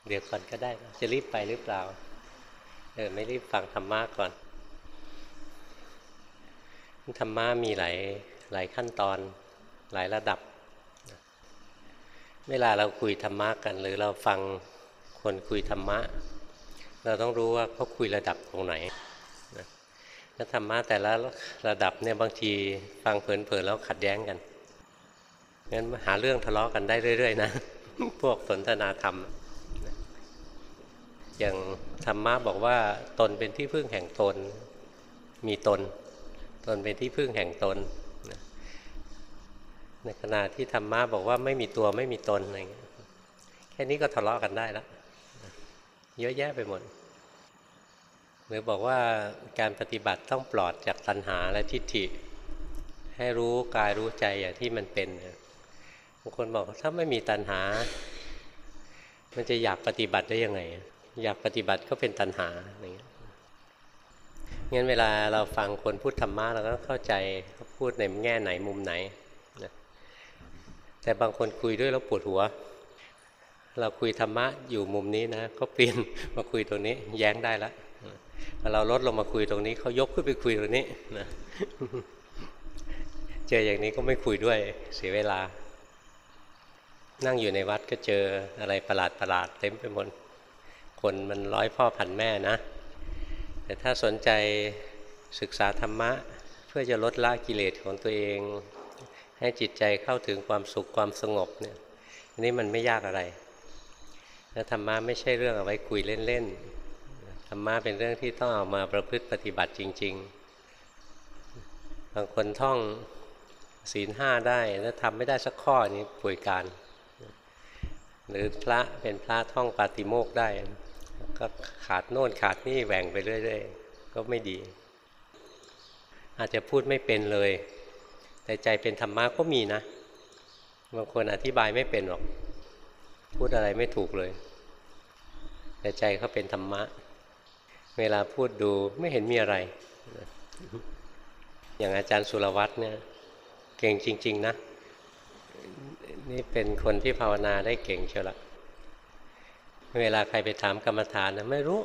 เดี๋ยวก่อนก็ได้นะจะรีบไปหรือเปล่าไม่รีบฟังธรรมะก่อนธรรมะมีหลายขั้นตอนหลายระดับเวลาเราคุยธรรมะกันหรือเราฟังคนคุยธรรมะเราต้องรู้ว่าเขาคุยระดับตรงไหนแล้วธรรมะแต่ละระดับเนี่ยบางทีฟังเพลินๆแล้วขัดแย้งกันงั้นหาเรื่องทะเลาะกันได้เรื่อยๆนะพวกสนทนาธรรมอย่างธรรมะบอกว่าตนเป็นที่พึ่งแห่งตนมีตนเป็นที่พึ่งแห่งตนในขณะที่ธรรมะบอกว่าไม่มีตัวไม่มีตนอะไรเงี้ยแค่นี้ก็ทะเลาะกันได้แล้วเยอะแยะไปหมดหรือบอกว่าการปฏิบัติต้องปลอดจากตัณหาและทิฏฐิให้รู้กายรู้ใจอย่างที่มันเป็นบางคนบอกถ้าไม่มีตัณหามันจะอยากปฏิบัติได้ยังไงอยากปฏิบัติก็เป็นตัณหาอย่างเงี้ยงั้นเวลาเราฟังคนพูดธรรมะเราก็เข้าใจเขาพูดในแง่ไหนมุมไหนนะแต่บางคนคุยด้วยแล้วปวดหัวเราคุยธรรมะอยู่มุมนี้นะก็เปลี่ยนมาคุยตรงนี้แย้งได้แล้วพอเราลดลงมาคุยตรงนี้เขายกขึ้นไปคุยตรงนี้นะเจออย่างนี้ก็ไม่คุยด้วยเสียเวลานั่งอยู่ในวัดก็เจออะไรประหลาดเต็มไปหมดคนมันร้อยพ่อพันแม่นะแต่ถ้าสนใจศึกษาธรรมะเพื่อจะลดละกิเลสของตัวเองให้จิตใจเข้าถึงความสุขความสงบเนี่ยอันนี้มันไม่ยากอะไรและธรรมะไม่ใช่เรื่องเอาไว้คุยเล่นๆธรรมะเป็นเรื่องที่ต้องเอามาประพฤติปฏิบัติจริงๆบางคนท่องศีล5ได้แล้วทำไม่ได้สักข้อนี้ป่วยการหรือพระเป็นพระท่องปาติโมกข์ได้ก็ขาดโน่นขาดนี่แหว่งไปเรื่อยๆก็ไม่ดีอาจจะพูดไม่เป็นเลยแต่ใจเป็นธรรมะก็มีนะบางคนอธิบายไม่เป็นหรอกพูดอะไรไม่ถูกเลยแต่ใจเขาเป็นธรรมะเวลาพูดดูไม่เห็นมีอะไรอย่างอาจารย์สุรวัตรเนี่ยเก่งจริงๆนะนี่เป็นคนที่ภาวนาได้เก่งเชียวละเวลาใครไปถามกรรมฐานนะไม่รู้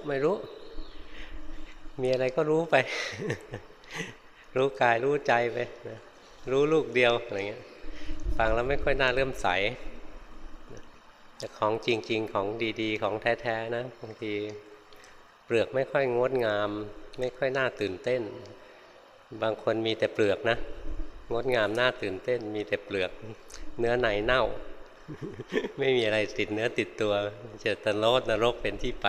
มีอะไรก็รู้ไป รู้กายรู้ใจไปรู้ลูกเดียวอะไรเงี้ยฟังแล้วไม่ค่อยน่าเริ่มใสแต่ของจริงๆของดีๆของแท้ๆนะบางทีเปลือกไม่ค่อยงดงามไม่ค่อยน่าตื่นเต้นบางคนมีแต่เปลือกนะงดงามน่าตื่นเต้นมีแต่เปลือกเนื้อในเน่า ไม่มีอะไรติดเนื้อติดตัวจะตะโลดนรกเป็นที่ไป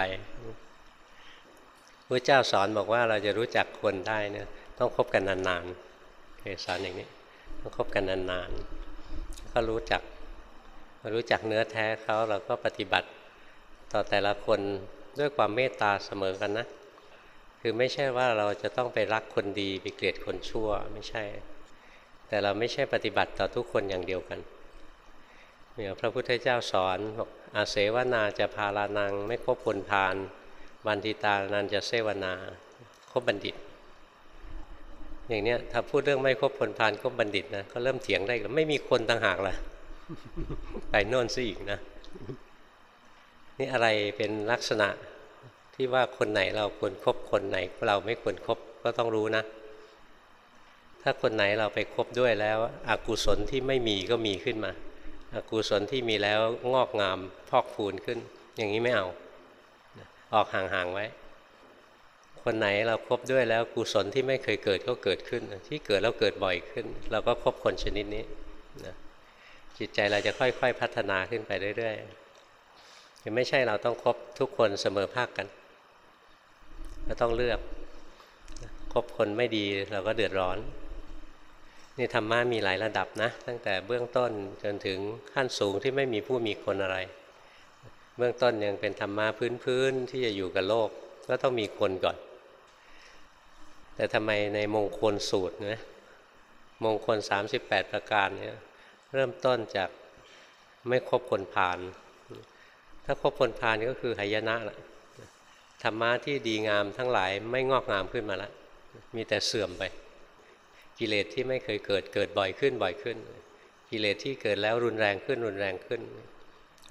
พระเจ้าสอนบอกว่าเราจะรู้จักคนได้เนี่ยต้องคบกันนานๆเคยสอนอย่างนี้ต้องคบกันนานๆก็รู้จักเนื้อแท้เขาเราก็ปฏิบัติต่อแต่ละคนด้วยความเมตตาเสมอกันนะคือไม่ใช่ว่าเราจะต้องไปรักคนดีไปเกลียดคนชั่วไม่ใช่แต่เราไม่ใช่ปฏิบัติต่อทุกคนอย่างเดียวกันเนี่ยพระพุทธเจ้าสอนบอกอาเสวนาจะพาลานังไม่คบคนพาลบัณฑิตานันจะเสวนาคบบัณฑิตอย่างเนี้ยถ้าพูดเรื่องไม่คบคนพาลคบบัณฑิตนะก็เริ่มเถียงได้แล้วไม่มีคนต่างหากล่ะ ไปโน่นซะอีกนะนี่อะไรเป็นลักษณะที่ว่าคนไหนเราควรคบคนไหนเราไม่ควรคบก็ต้องรู้นะถ้าคนไหนเราไปคบด้วยแล้วอกุศลที่ไม่มีก็มีขึ้นมาอกุศลที่มีแล้วงอกงามพอกพูนขึ้นอย่างนี้ไม่เอาออกห่างๆไว้คนไหนเราคบด้วยแล้วกุศลที่ไม่เคยเกิดก็เกิดขึ้นที่เกิดแล้วเกิดบ่อยขึ้นเราก็คบคนชนิดนี้นะจิตใจเราจะค่อยๆพัฒนาขึ้นไปเรื่อยๆคือไม่ใช่เราต้องคบทุกคนเสมอภาคกันเราต้องเลือกคบคนไม่ดีเราก็เดือดร้อนนี่ธรรมะมีหลายระดับนะตั้งแต่เบื้องต้นจนถึงขั้นสูงที่ไม่มีผู้มีคนอะไรเบื้องต้นยังเป็นธรรมะพื้นๆที่จะอยู่กับโลกก็ต้องมีคนก่อนแต่ทำไมในมงคลสูตรนะมงคล38ประการเนี่ยเริ่มต้นจากไม่คบคนพาลถ้าคบคนพาลก็คือหายนะละธรรมะที่ดีงามทั้งหลายไม่งอกงามขึ้นมาแล้วมีแต่เสื่อมไปกิเลสที่ไม่เคยเกิดบ่อยขึ้นกิเลสที่เกิดแล้วรุนแรงขึ้น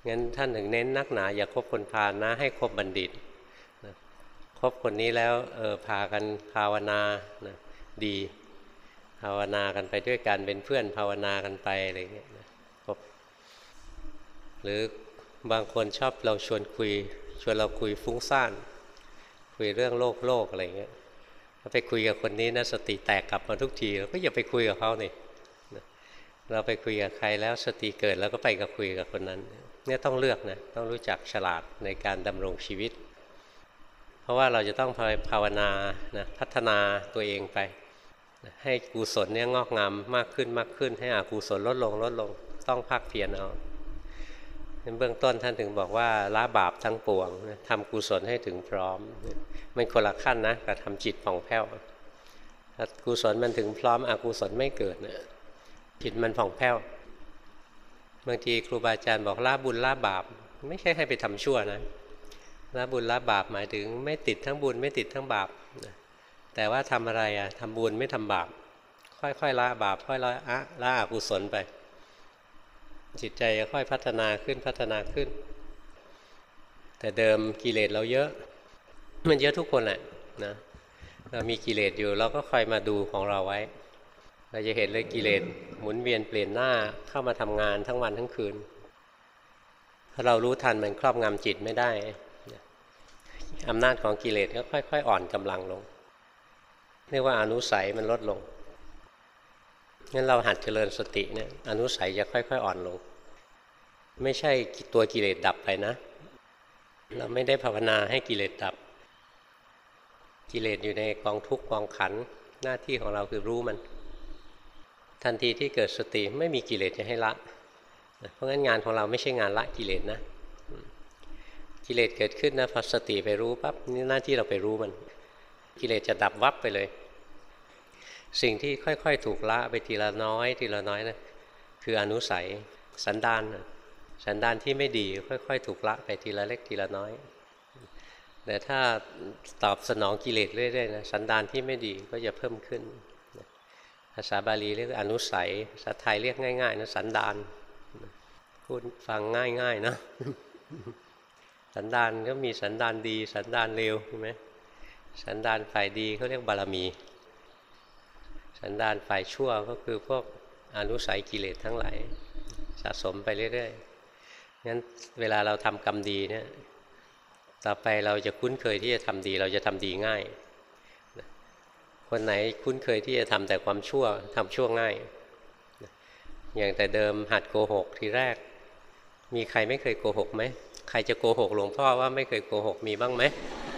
งั้นท่านถึงเน้นนักหนาอย่าคบคนพาลนะให้คบบัณฑิตนะคบคนนี้แล้วพากันภาวนานะดีภาวนากันไปด้วยกันเป็นเพื่อนภาวนากันไปอะไรเงี้ยนะคบหรือบางคนชอบเราชวนเราคุยฟุ้งซ่านคุยเรื่องโลกอะไรเงี้ยถ้าไปคุยกับคนนี้นะสติแตกกลับมาทุกทีเราก็อย่าไปคุยกับเขานี่เราไปคุยกับใครแล้วสติเกิดแล้วก็ไปกับคุยกับคนนั้นเนี่ยต้องเลือกนะต้องรู้จักฉลาดในการดำรงชีวิตเพราะว่าเราจะต้องภาวนานะพัฒนาตัวเองไปให้กุศลเนี่ยงอกงามมากขึ้นให้อกุศลลดลงต้องภาคเพียรเอาในเบื้องต้นท่านถึงบอกว่าละบาปทั้งปวงทำกุศลให้ถึงพร้อมมันคนละขั้นนะกับทำจิตผ่องแผ้วถ้ากุศลมันถึงพร้อมอกุศลไม่เกิดนะจิตมันผ่องแผ้วบางทีครูบาอาจารย์บอกละบุญละบาปไม่ใช่ให้ไปทำชั่วนะละบุญละบาปหมายถึงไม่ติดทั้งบุญไม่ติดทั้งบาปแต่ว่าทำอะไรทำบุญไม่ทำบาปค่อยๆละบาปค่อยละอกุศลไปจิตใจจะค่อยพัฒนาขึ้นแต่เดิมกิเลสเราเยอะมันเยอะทุกคนแหละนะเรามีกิเลสอยู่เราก็คอยมาดูของเราไว้เราจะเห็นเลยกิเลสหมุนเวียนเปลี่ยนหน้าเข้ามาทำงานทั้งวันทั้งคืนถ้าเรารู้ทันมันครอบงำจิตไม่ได้อำนาจของกิเลสก็ค่อยๆอ่อนกำลังลงเรียกว่าอนุสัยมันลดลงงั้นเราหัดเจริญสติเนี่ยอนุสัยจะค่อยๆอ่อนลงไม่ใช่ตัวกิเลสดับไปนะเราไม่ได้ภาวนาให้กิเลสดับกิเลสอยู่ในกองทุกข์กองขันธ์หน้าที่ของเราคือรู้มันทันทีที่เกิดสติไม่มีกิเลสจะให้ละเพราะงั้นงานของเราไม่ใช่งานละกิเลสนะกิเลสเกิดขึ้นนะพอสติไปรู้ปั๊บนี่หน้าที่เราไปรู้มันกิเลสจะดับวับไปเลยสิ่งที่ค่อยๆถูกละไปทีละน้อยนะคืออนุสัยสันดานที่ไม่ดีค่อยๆถูกละไปทีละเล็กทีละน้อยแต่ถ้าตอบสนองกิเลสเรื่อยๆนะสันดานที่ไม่ดีก็จะเพิ่มขึ้นภาษาบาลีเรียกอนุสัยภาษาไทยเรียกง่ายๆนะสันดานพูดฟังง่ายๆนะสันดานก็มีสันดานดีสันดานเลวใช่ไหมสันดานฝ่ายดีเขาเรียกบารมีสันดานฝ่ายชั่วก็คือพวกอนุสัยกิเลสทั้งหลายสะสมไปเรื่อยๆงั้นเวลาเราทำกรรมดีเนี่ยต่อไปเราจะคุ้นเคยที่จะทำดีเราจะทำดีง่ายคนไหนคุ้นเคยที่จะทำแต่ความชั่วทำชั่วง่ายอย่างแต่เดิมหัดโกหกทีแรกมีใครไม่เคยโกหกไหมใครจะโกหกหลวงพ่อว่าไม่เคยโกหกมีบ้างไหม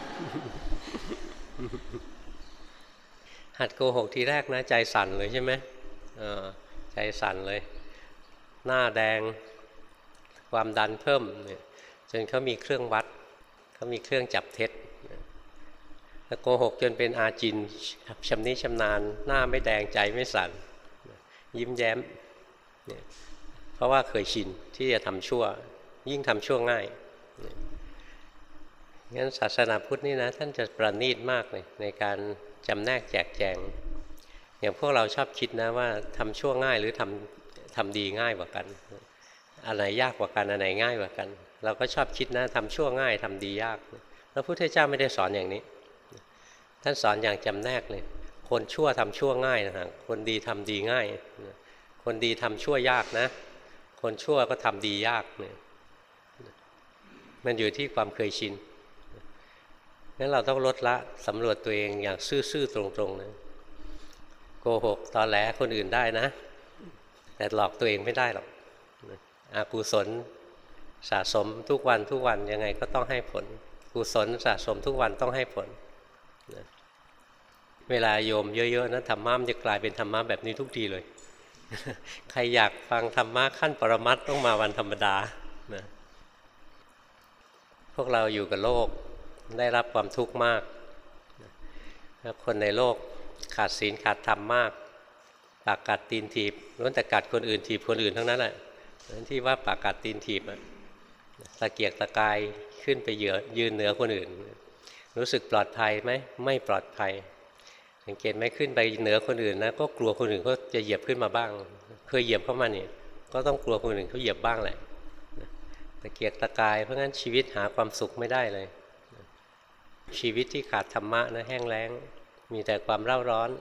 หัดโกหกทีแรกนะใจสั่นเลยใช่ไหมใจสั่นเลยหน้าแดงความดันเพิ่มเนี่ยจนเขามีเครื่องวัดเขามีเครื่องจับเท็จแล้วโกหกจนเป็นอาจินชำนิชำนาญหน้าไม่แดงใจไม่สั่นยิ้มแย้มเนี่ยเพราะว่าเคยชินที่จะทำชั่วยิ่งทำชั่วง่ายงั้นศาสนาพุทธนี่นะท่านจะประณีตมากเลยในการจำแนกแจกแจงอย่างพวกเราชอบคิดนะว่าทำชั่วง่ายหรือทำดีง่ายกว่ากันอันไหนยากกว่ากันอันไหนง่ายกว่ากันเราก็ชอบคิดนะทำชั่วง่ายทำดียากพระพุทธเจ้าไม่ได้สอนอย่างนี้ท่านสอนอย่างจำแนกเลยคนชั่วทำชั่วง่ายนะฮะคนดีทำดีง่ายคนดีทำชั่วยากนะคนชั่วก็ทำดียากเนี่ยมันอยู่ที่ความเคยชินงั้นเราต้องลดละสำรวจตัวเองอย่างซื่อๆตรงๆนะโกหกตอแหลคนอื่นได้นะแต่หลอกตัวเองไม่ได้หรอกอกุศลสะสมทุกวันยังไงก็ต้องให้ผลกุศลสะสมทุกวันต้องให้ผลเวลาโยมเยอะๆนะธรรมะมันจะกลายเป็นธรรมะแบบนี้ทุกทีเลยใครอยากฟังธรรมะขั้นปรมัตถ์ต้องมาวันธรรมดานะพวกเราอยู่กับโลกได้รับความทุกข์มากคนในโลกขาดศีลขาดธรรมมากปากกัดตีนถีบล้วนแต่กัดคนอื่นถีบคนอื่นทั้งนั้นแหละที่ว่าปากกัดตีนถีบตะเกียกตะกายขึ้นไปยืนเหนือคนอื่นรู้สึกปลอดภัยไหมไม่ปลอดภัยสังเกตไหมขึ้นไปเหนือคนอื่นนะก็กลัวคนอื่นเขาจะเหยียบขึ้นมาบ้างเคยเหยียบเข้ามาเนี่ยก็ต้องกลัวคนอื่นเขาเหยียบบ้างแหละตะเกียกตะกายเพราะงั้นชีวิตหาความสุขไม่ได้เลยชีวิตที่ขาดธรรมะนะแห้งแล้งมีแต่ความเร่าร้อน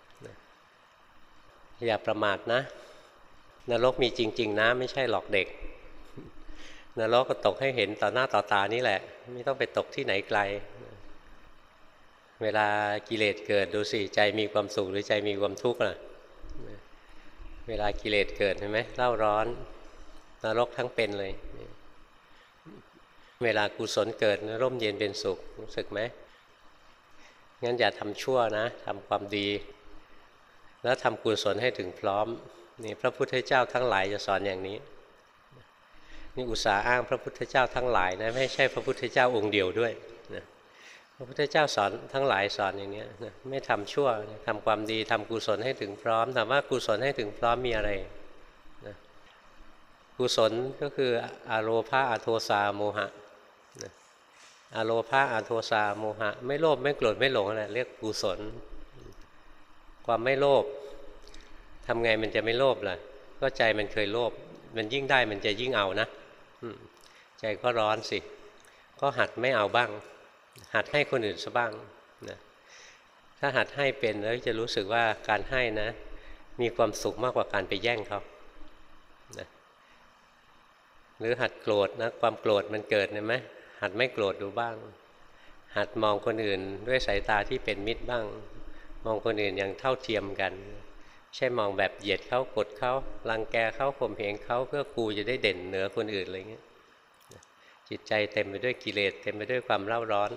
อย่าประมาทนะนรกมีจริงๆนะไม่ใช่หลอกเด็กนรกก็ตกให้เห็นต่อหน้าต่อตานี่แหละไม่ต้องไปตกที่ไหนไกลเวลากิเลสเกิดดูสิใจมีความสุขหรือใจมีความทุกข์ล่ะเวลากิเลสเกิดเห็นไหมเร่าร้อนนรกทั้งเป็นเลยเวลากุศลเกิดร่มเย็นเป็นสุขรู้สึกไหมงั้นอย่าทำชั่วนะทำความดีแล้วทำกุศลให้ถึงพร้อมนี่พระพุทธเจ้าทั้งหลายจะสอนอย่างนี้นี่อุตส่าห์อ้างพระพุทธเจ้าทั้งหลายนะไม่ใช่พระพุทธเจ้าองค์เดียวด้วยนะพระพุทธเจ้าสอนทั้งหลายสอนอย่างนี้นะไม่ทำชั่วทำความดีทำกุศลให้ถึงพร้อมถามว่ากุศลให้ถึงพร้อมมีอะไรนะกุศลก็คืออโลภะอโทสะโมหะนะอโลภะอโทสะโมหะไม่โลภไม่โกรธไม่หลงอะไรเรียกกุศลความไม่โลภทำไงมันจะไม่โลภล่ะก็ใจมันเคยโลภมันยิ่งได้มันจะยิ่งเอานะใจก็ร้อนสิก็หัดไม่เอาบ้างหัดให้คนอื่นซะบ้างนะถ้าหัดให้เป็นแล้วจะรู้สึกว่าการให้นะมีความสุขมากกว่าการไปแย่งเขานะหรือหัดโกรธนะความโกรธมันเกิดเห็นไหมหัดไม่โกรธดูบ้างหัดมองคนอื่นด้วยสายตาที่เป็นมิตรบ้างมองคนอื่นอย่างเท่าเทียมกันใช่มองแบบเหยียดเขากดเขารังแกเขาข่มเหงเขาเพื่อกูจะได้เด่นเหนือคนอื่นอะไรเงี้ยจิตใจเต็มไปด้วยกิเลสเต็มไปด้วยความเร่าร้อน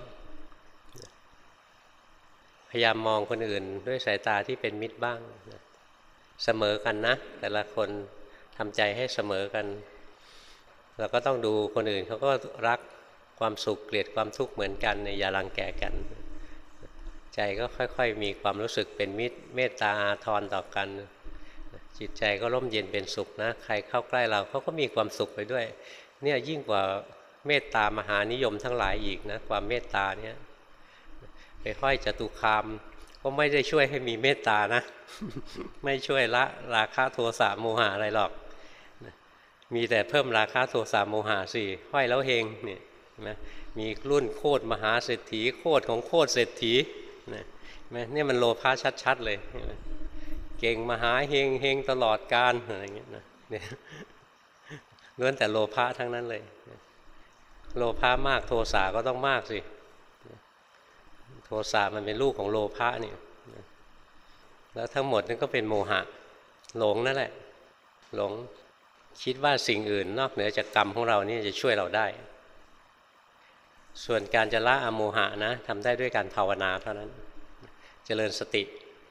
พยายามมองคนอื่นด้วยสายตาที่เป็นมิตรบ้างเสมอกันนะแต่ละคนทำใจให้เสมอกันเราก็ต้องดูคนอื่นเขาก็รักความสุขเกลียดความทุกข์เหมือนกันอย่ารังแกกันใจก็ค่อยๆมีความรู้สึกเป็นมิตรเมตตาอาทรต่อกันจิตใจก็ร่มเย็นเป็นสุขนะใครเข้าใกล้เราเขาก็มีความสุขไปด้วยเนี่ยยิ่งกว่าเมตตามหานิยมทั้งหลายอีกนะความเมตตาเนี่ยไปห้อยจตุคามก็ไม่ได้ช่วยให้มีเมตตานะ ไม่ช่วยละราคะโทสะโมหะอะไรหรอกมีแต่เพิ่มราคะโทสะโมหะสิห้อยแล้วเฮงเนี่ยนะมีรุ่นโคตรมหาเศรษฐีโคตรของโคตรเศรษฐีเนี่ยมันโลภะชัดๆเลยเก่งมหาเฮงเฮงตลอดกาลอะไรอย่างเงี้ยนะเนี่ยล้วนแต่โลภะทั้งนั้นเลยโลภะมากโทสะก็ต้องมากสิโทสะมันเป็นลูกของโลภะนี่แล้วทั้งหมดนั่นก็เป็นโมหะหลงนั่นแหละหลงคิดว่าสิ่งอื่นนอกเหนือจากกรรมของเรานี่จะช่วยเราได้ส่วนการจะละอโมหะนะทำได้ด้วยการภาวนาเท่านั้นเจริญสติ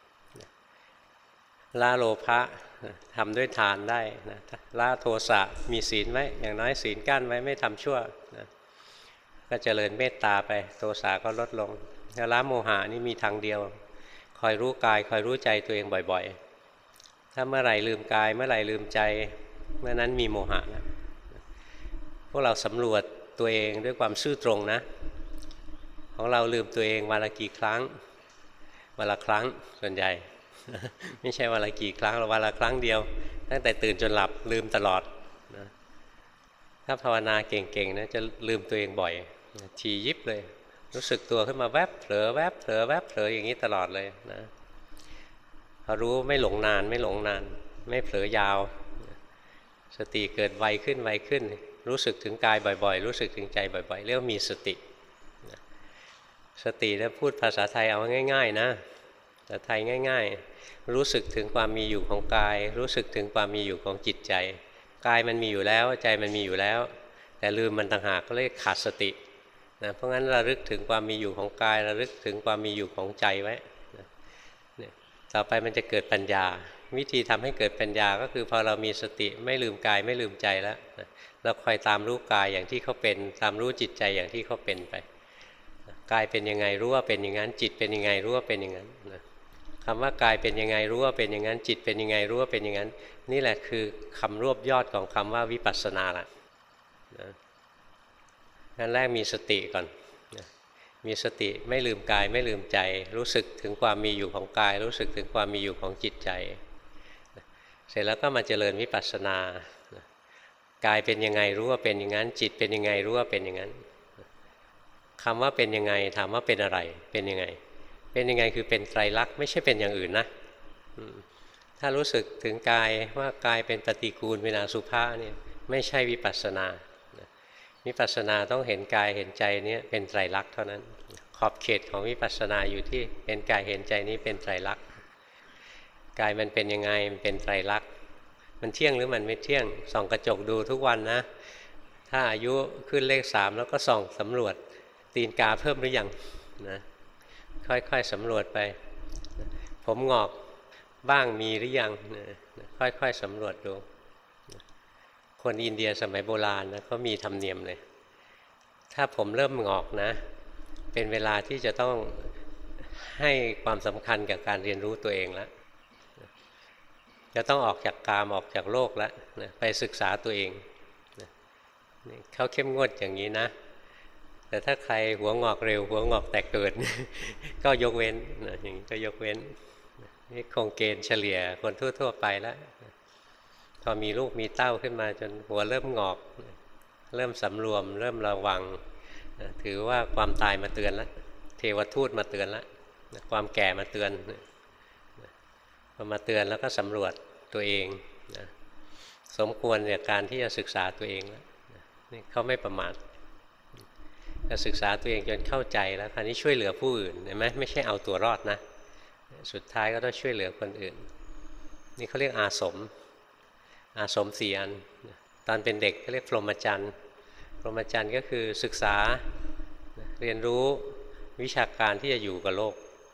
ละโลภะทำด้วยทานได้นะละโทสะมีศีลไว้อย่างน้อยศีลกั้นไว้ไม่ทำชั่วนะก็เจริญเมตตาไปโทสะก็ลดลงละโมหะนี่มีทางเดียวคอยรู้กายคอยรู้ใจตัวเองบ่อยๆถ้าเมื่อไหร่ลืมกายเมื่อไหร่ลืมใจเมื่อนั้นมีโมหะนะพวกเราสำรวจตัวเองด้วยความซื่อตรงนะของเราลืมตัวเองวันละกี่ครั้งวันละครั้งส่วนใหญ่ ไม่ใช่วันละกี่ครั้งหรอกวันละครั้งเดียวตั้งแต่ตื่นจนหลับลืมตลอดนะถ้าภาวนาเก่งๆนะจะลืมตัวเองบ่อยทียิบเลยรู้สึกตัวขึ้นมาแวบเผลอแวบเผลอแวบเผลออย่างนี้ตลอดเลยนะพอรู้ไม่หลงนานไม่หลงนานไม่เผลอยาวสติเกิดไวขึ้นไวขึ้นรู้สึกถึงกายบ่อยๆรู้สึกถึงใจบ่อยๆเรียกว่ามีสติสติถ้าพูดภาษาไทยเอาง่ายๆนะภาษาไทยง่ายๆรู้สึกถึงความมีอยู่ของกายรู้สึกถึงความมีอยู่ของจิตใจกายมันมีอยู่แล้วใจมันมีอยู่แล้วแต่ลืมมันต่างหากก็เรียกขาดสตินะเพราะงั้นระลึกถึงความมีอยู่ของกายระลึกถึงความมีอยู่ของใจไว้นะต่อไปมันจะเกิดปัญญาวิธีทำให้เกิดปัญญาก็คือพอเรามีสติไม่ลืมกายไม่ลืมใจแล้วเราคอยตามรู้กายอย่างที่เขาเป็นตามรู้จิตใจอย่างที่เขาเป็นไปกายเป็นยังไงรู้ว่าเป็นอย่างนั้นจิตเป็นยังไงรู้ว่าเป็นอย่างนั้นนะคำว่ากายเป็นยังไงรู้ว่าเป็นอย่างนั้นจิตเป็นยังไงรู้ว่าเป็นอย่างนั้นนี่แหละคือคำรวบยอดของคำว่าวิปัสสนาละนะขั้นแรกมีสติก่อนนะมีสติไม่ลืมกายไม่ลืมใจรู้สึกถึงความมีอยู่ของกายรู้สึกถึงความมีอยู่ของจิตใจนะเสร็จแล้วก็มาเจริญวิปัสสนานะกายเป็นยังไงรู้ว่าเป็นอย่างนั้นจิตเป็นยังไงรู้ว่าเป็นอย่างนั้นคำว่าเป็นยังไงถามว่าเป็นอะไรเป็นยังไงเป็นยังไงคือเป็นไตรลักษณ์ไม่ใช่เป็นอย่างอื่นนะถ้ารู้สึกถึงกายว่ากายเป็นปฏิกูลเป็นอสุภะเนี่ยไม่ใช่วิปัสสนาวิปัสสนาต้องเห็นกายเห็นใจนี้เป็นไตรลักษณ์เท่านั้นขอบเขตของวิปัสสนาอยู่ที่เห็นกายเห็นใจนี้เป็นไตรลักษณ์กายมันเป็นยังไงมันเป็นไตรลักษณ์มันเที่ยงหรือมันไม่เที่ยงส่องกระจกดูทุกวันนะถ้าอายุขึ้นเลข3แล้วก็ส่องสำรวจตีนกาเพิ่มหรือยังนะค่อยๆสำรวจไปผมงอกบ้างมีหรือยังค่อยๆสำรวจดูคนอินเดียสมัยโบราณนะเขามีธรรมเนียมเลยถ้าผมเริ่มงอกนะเป็นเวลาที่จะต้องให้ความสำคัญกับการเรียนรู้ตัวเองแล้วจะต้องออกจากกามออกจากโลกแล้วไปศึกษาตัวเองเขาเข้มงวดอย่างนี้นะแต่ถ้าใครหัวงอกเร็วหัวงอกแต่เกิดก็ยกเว้นอย่างนี้ก็ยกเว้นนี่คงเกณฑ์เฉลี่ยคนทั่วๆไปแล้วพอมีลูกมีเต้าขึ้นมาจนหัวเริ่มงอกเริ่มสำรวมเริ่มระวังถือว่าความตายมาเตือนแล้วเทวทูตมาเตือนแล้วความแก่มาเตือนพอมาเตือนแล้วก็สำรวจตัวเองสมควรในการที่จะศึกษาตัวเองแล้วนี่เขาไม่ประมาทจะศึกษาตัวเองจนเข้าใจแล้วคราวนี้ช่วยเหลือผู้อื่นเห็นไหมไม่ใช่เอาตัวรอดนะสุดท้ายก็ต้องช่วยเหลือคนอื่นนี่เขาเรียกอาสม4 อันตอนเป็นเด็กเขาเรียกพรหมจรรย์พรหมจรรย์ก็คือศึกษาเรียนรู้วิชาการที่จะอยู่กับโลก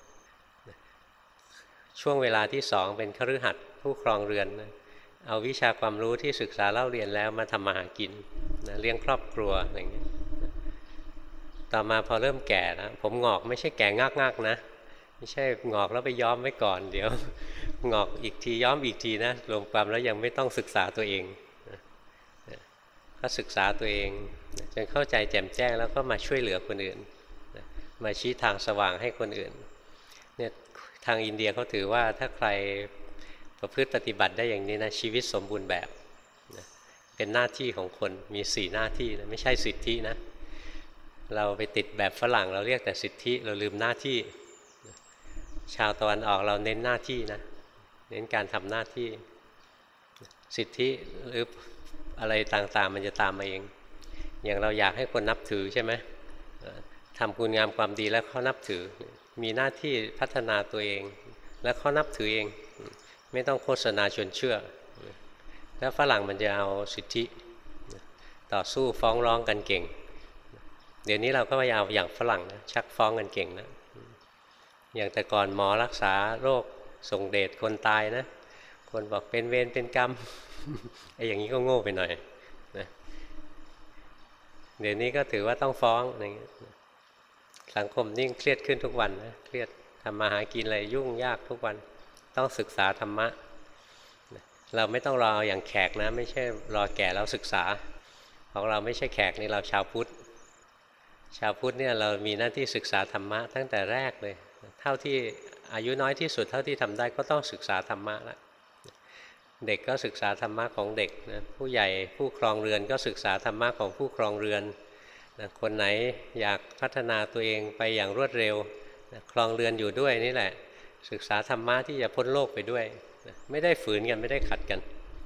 ช่วงเวลาที่2เป็นคฤหัสถ์ผู้ครองเรือนนะเอาวิชาความรู้ที่ศึกษาเล่าเรียนแล้วมาทำมาหากินนะเลี้ยงครอบครัวอะไรอย่างเงี้ยต่อมาพอเริ่มแก่นะผมงอกไม่ใช่แก่งากๆนะไม่ใช่งอกแล้วไปย้อมไว้ก่อนเดี๋ยวงอกอีกทีย้อมอีกทีนะรวมความแล้วยังไม่ต้องศึกษาตัวเองก็ศึกษาตัวเองจนเข้าใจแจ่มแจ้งแล้วก็มาช่วยเหลือคนอื่นมาชี้ทางสว่างให้คนอื่นเนี่ยทางอินเดียเขาถือว่าถ้าใครประพฤติปฏิบัติได้อย่างนี้นะชีวิตสมบูรณ์แบบเป็นหน้าที่ของคนมี4 หน้าที่นะไม่ใช่สิทธินะเราไปติดแบบฝรั่งเราเรียกแต่สิทธิเราลืมหน้าที่ชาวตะวันออกเราเน้นหน้าที่นะเน้นการทำหน้าที่สิทธิหรืออะไรต่างๆมันจะตามมาเองอย่างเราอยากให้คนนับถือใช่ไหมทำคุณงามความดีแล้วเขานับถือมีหน้าที่พัฒนาตัวเองแล้วเขานับถือเองไม่ต้องโฆษณาชวนเชื่อแล้วฝรั่งมันจะเอาสิทธิต่อสู้ฟ้องร้องกันเก่งเดี๋ยวนี้เราก็พยายามอย่างฝรั่งนะชักฟ้องกันเก่งนะอย่างแต่ก่อนหมอรักษาโรคส่งเดชคนตายนะคนบอกเป็นเวรเป็นกรรมไอ้อย่างนี้ก็โง่ไปหน่อยนะเดี๋ยวนี้ก็ถือว่าต้องฟ้องอย่างเงี้ยสังคมยิ่งเครียดขึ้นทุกวันนะเครียดทำมาหากินอะไรยุ่งยากทุกวันต้องศึกษาธรรมะเราไม่ต้องรออย่างแขกนะไม่ใช่รอแก่แล้วศึกษาของเราไม่ใช่แขกนี่เราชาวพุทธเนี่ยเรามีหน้าที่ศึกษาธรรมะตั้งแต่แรกเลยเท่าที่อายุน้อยที่สุดเท่าที่ทำได้ก็ต้องศึกษาธรรมะละเด็กก็ศึกษาธรรมะของเด็กนะผู้ใหญ่ผู้ครองเรือนก็ศึกษาธรรมะของผู้ครองเรือนนะคนไหนอยากพัฒนาตัวเองไปอย่างรวดเร็วนะครองเรือนอยู่ด้วยนี่แหละศึกษาธรรมะที่จะพ้นโลกไปด้วยนะไม่ได้ฝืนกันไม่ได้ขัดกัน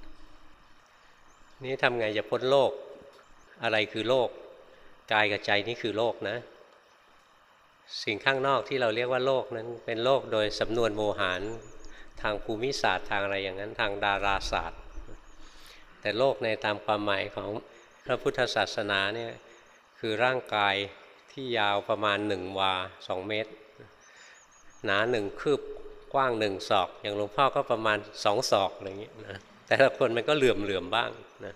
นี่ทำไงจะพ้นโลกอะไรคือโลกกายกับใจนี่คือโลกนะสิ่งข้างนอกที่เราเรียกว่าโลกนั้นเป็นโลกโดยสำนวนโมหารทางภูมิศาสตร์ทางอะไรอย่างนั้นทางดาราศาสตร์แต่โลกในตามความหมายของพระพุทธศาสนาเนี่ยคือร่างกายที่ยาวประมาณ1 วา 2 เมตรหนา1 คืบกว้าง1 ศอกอย่างหลวงพ่อก็ประมาณ2 ศอกอะไรอย่างนี้นะแต่ละคนมันก็เหลื่อมบ้างนะ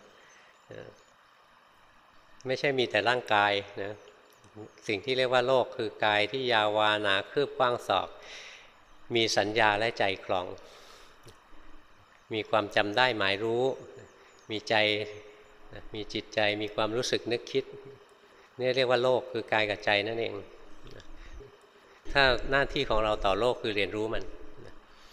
ไม่ใช่มีแต่ร่างกายนะสิ่งที่เรียกว่าโลกคือกายที่ยาววาหนาคืบกว้างศอกมีสัญญาและใจคลองมีความจำได้หมายรู้มีใจมีจิตใจมีความรู้สึกนึกคิดนี่เรียกว่าโลกคือกายกับใจนั่นเองถ้าหน้าที่ของเราต่อโลกคือเรียนรู้มัน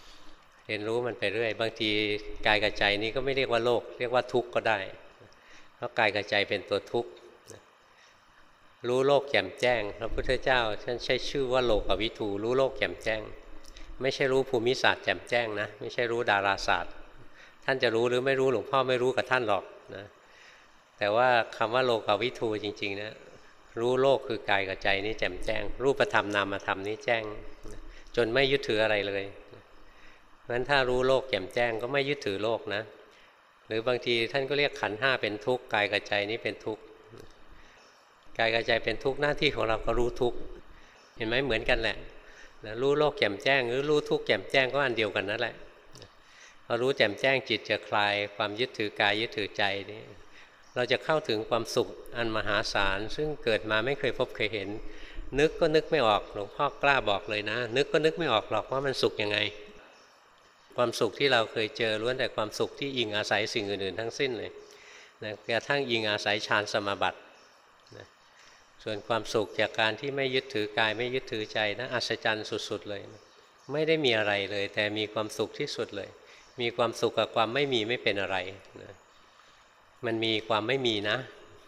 ไปเรื่อยบางทีกายกับใจนี้ก็ไม่เรียกว่าโลกเรียกว่าทุกข์ก็ได้ราะกายกับใจเป็นตัวทุกข์รู้โลกแจ่มแจ้งพระพุทธเจ้าท่านใช้ชื่อว่าโลกวิทูรู้โลกแจ่มแจ้งไม่ใช่รู้ภูมิศาสตร์แจ่มแจ้งนะไม่ใช่รู้ดาราศาสตร์ท่านจะรู้หรือไม่รู้หลวงพ่อไม่รู้กับท่านหรอกนะแต่ว่าคำว่าโลกวิทูจริงๆนะรู้โลกคือกายกับใจนี้แจ่มแจ้งรูปธรรมนามธรรมนี้แจ้งจนไม่ยึดถืออะไรเลยเพราะฉะนั้นถ้ารู้โลกแจ่มแจ้งก็ไม่ยึดถือโลกนะหรือบางทีท่านก็เรียกขันธ์ห้าเป็นทุกข์กายกับใจนี้เป็นทุกข์กายกับใจเป็นทุกข์หน้าที่ของเราก็รู้ทุกข์เห็นไหมเหมือนกันแหละรู้โลกแจ่มแจ้งหรือรู้ทุกข์แจ่มแจ้งก็อันเดียวกันนั่นแหละพอรู้แจ่มแจ้งจิตจะคลายความยึดถือกายยึดถือใจนี่เราจะเข้าถึงความสุขอันมหาศาลซึ่งเกิดมาไม่เคยพบเคยเห็นนึกก็นึกไม่ออกหลวงพ่อกล้าบอกเลยนะนึกก็นึกไม่ออกหรอกว่ามันสุขยังไงความสุขที่เราเคยเจอล้วนแต่ความสุขที่อิงอาศัยสิ่งอื่นๆทั้งสิ้นเลยนะกระทั่งอิงอาศัยฌานสมาบัตินะส่วนความสุขจากการที่ไม่ยึดถือกายไม่ยึดถือใจนะอัศจรรย์สุดๆเลยไม่ได้มีอะไรเลยแต่มีความสุขที่สุดเลยมีความสุขกับความไม่มีไม่เป็นอะไรนะมันมีความไม่มีนะ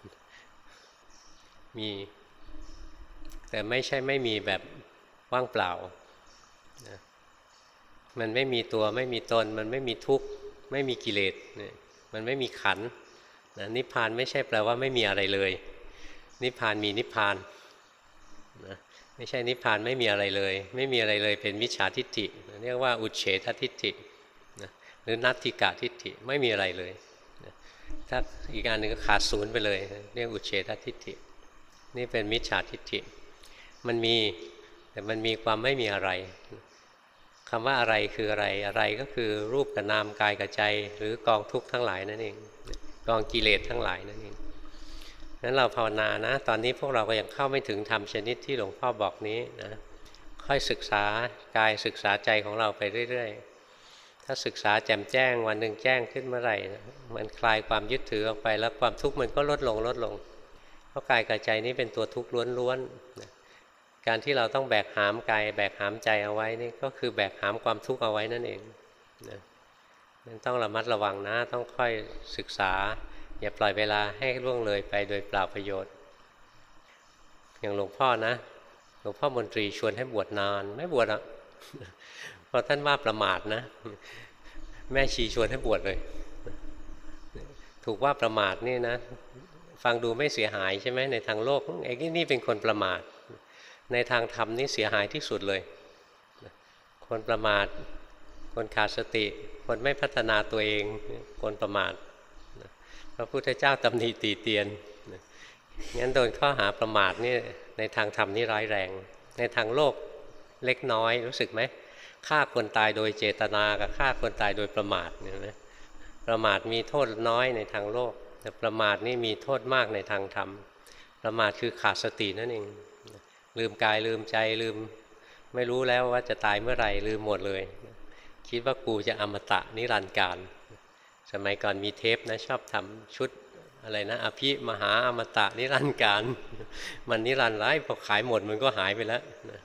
มีแต่ไม่ใช่ไม่มีแบบว่างเปล่านะมันไม่มีตัวไม่มีตนมันไม่มีทุกข์ไม่มีกิเลสนะมันไม่มีขันธ์นะนิพพานไม่ใช่แปลว่าไม่มีอะไรเลยนิพพานมีนิพพานนะไม่ใช่นิพพานไม่มีอะไรเลยไม่มีอะไรเลยเป็นมิจฉาทิฏฐิเรียกว่าอุเฉททิฏฐินะหรือนัตถิกะทิฏฐิไม่มีอะไรเลยนะถ้าอีกอันหนึ่งก็ขาดศูนย์ไปเลยเรียกอุเฉททิฏฐินี่เป็นมิจฉาทิฏฐิมันมีแต่มันมีความไม่มีอะไรคำว่าอะไรคืออะไรอะไรก็คือรูปกับนามกายกับใจหรือกองทุกข์ทั้งหลายนั่นเองกองกิเลสทั้งหลายนั่นเองนั้นเราภาวนานะตอนนี้พวกเราก็ยังเข้าไม่ถึงธรรมชนิดที่หลวงพ่อบอกนี้นะค่อยศึกษากายศึกษาใจของเราไปเรื่อยๆถ้าศึกษาแจ่มแจ้งวันหนึ่งแจ้งขึ้นเมื่อไหร่มันคลายความยึดถือออกไปแล้วความทุกข์มันก็ลดลงเพราะกายกับใจนี้เป็นตัวทุกข์ล้วนๆการที่เราต้องแบกหามกายแบกหามใจเอาไว้นี่ก็คือแบกหามความทุกข์เอาไว้นั่นเองนะนั้นต้องระมัดระวังนะต้องค่อยศึกษาอย่าปล่อยเวลาให้ล่วงเลยไปโดยเปล่าประโยชน์อย่างหลวงพ่อนะหลวงพ่อมนตรีชวนให้บวชนานไม่บวชอ่ะเพราะท่านว่าประมาทนะแม่ชีชวนให้บวชเลยถูกว่าประมาทนี่นะฟังดูไม่เสียหายใช่ไหมในทางโลกไอ้นี่เป็นคนประมาทในทางธรรมนี่เสียหายที่สุดเลยคนประมาทคนขาดสติคนไม่พัฒนาตัวเองคนประมาทพระพุทธเจ้าตำหนิตีเตียนงั้นโดนข้อหาประมาทนี่ในทางธรรมนี่ร้ายแรงในทางโลกเล็กน้อยรู้สึกไหมฆ่าคนตายโดยเจตนากับฆ่าคนตายโดยประมาทเนี่ยนะประมาทมีโทษน้อยในทางโลกแต่ประมาทนี่มีโทษมากในทางธรรมประมาทคือขาดสตินั่นเองลืมกายลืมใจลืมไม่รู้แล้วว่าจะตายเมื่อไหร่ลืมหมดเลยคิดว่ากูจะอมตะนิรันดร์การสมัยก่อนมีเทปนะชอบทำชุดอะไรนะอภิมหาอมตะนิรันดร์การมันนิรันดร์ไรพอขายหมดมันก็หายไปแล้วนะ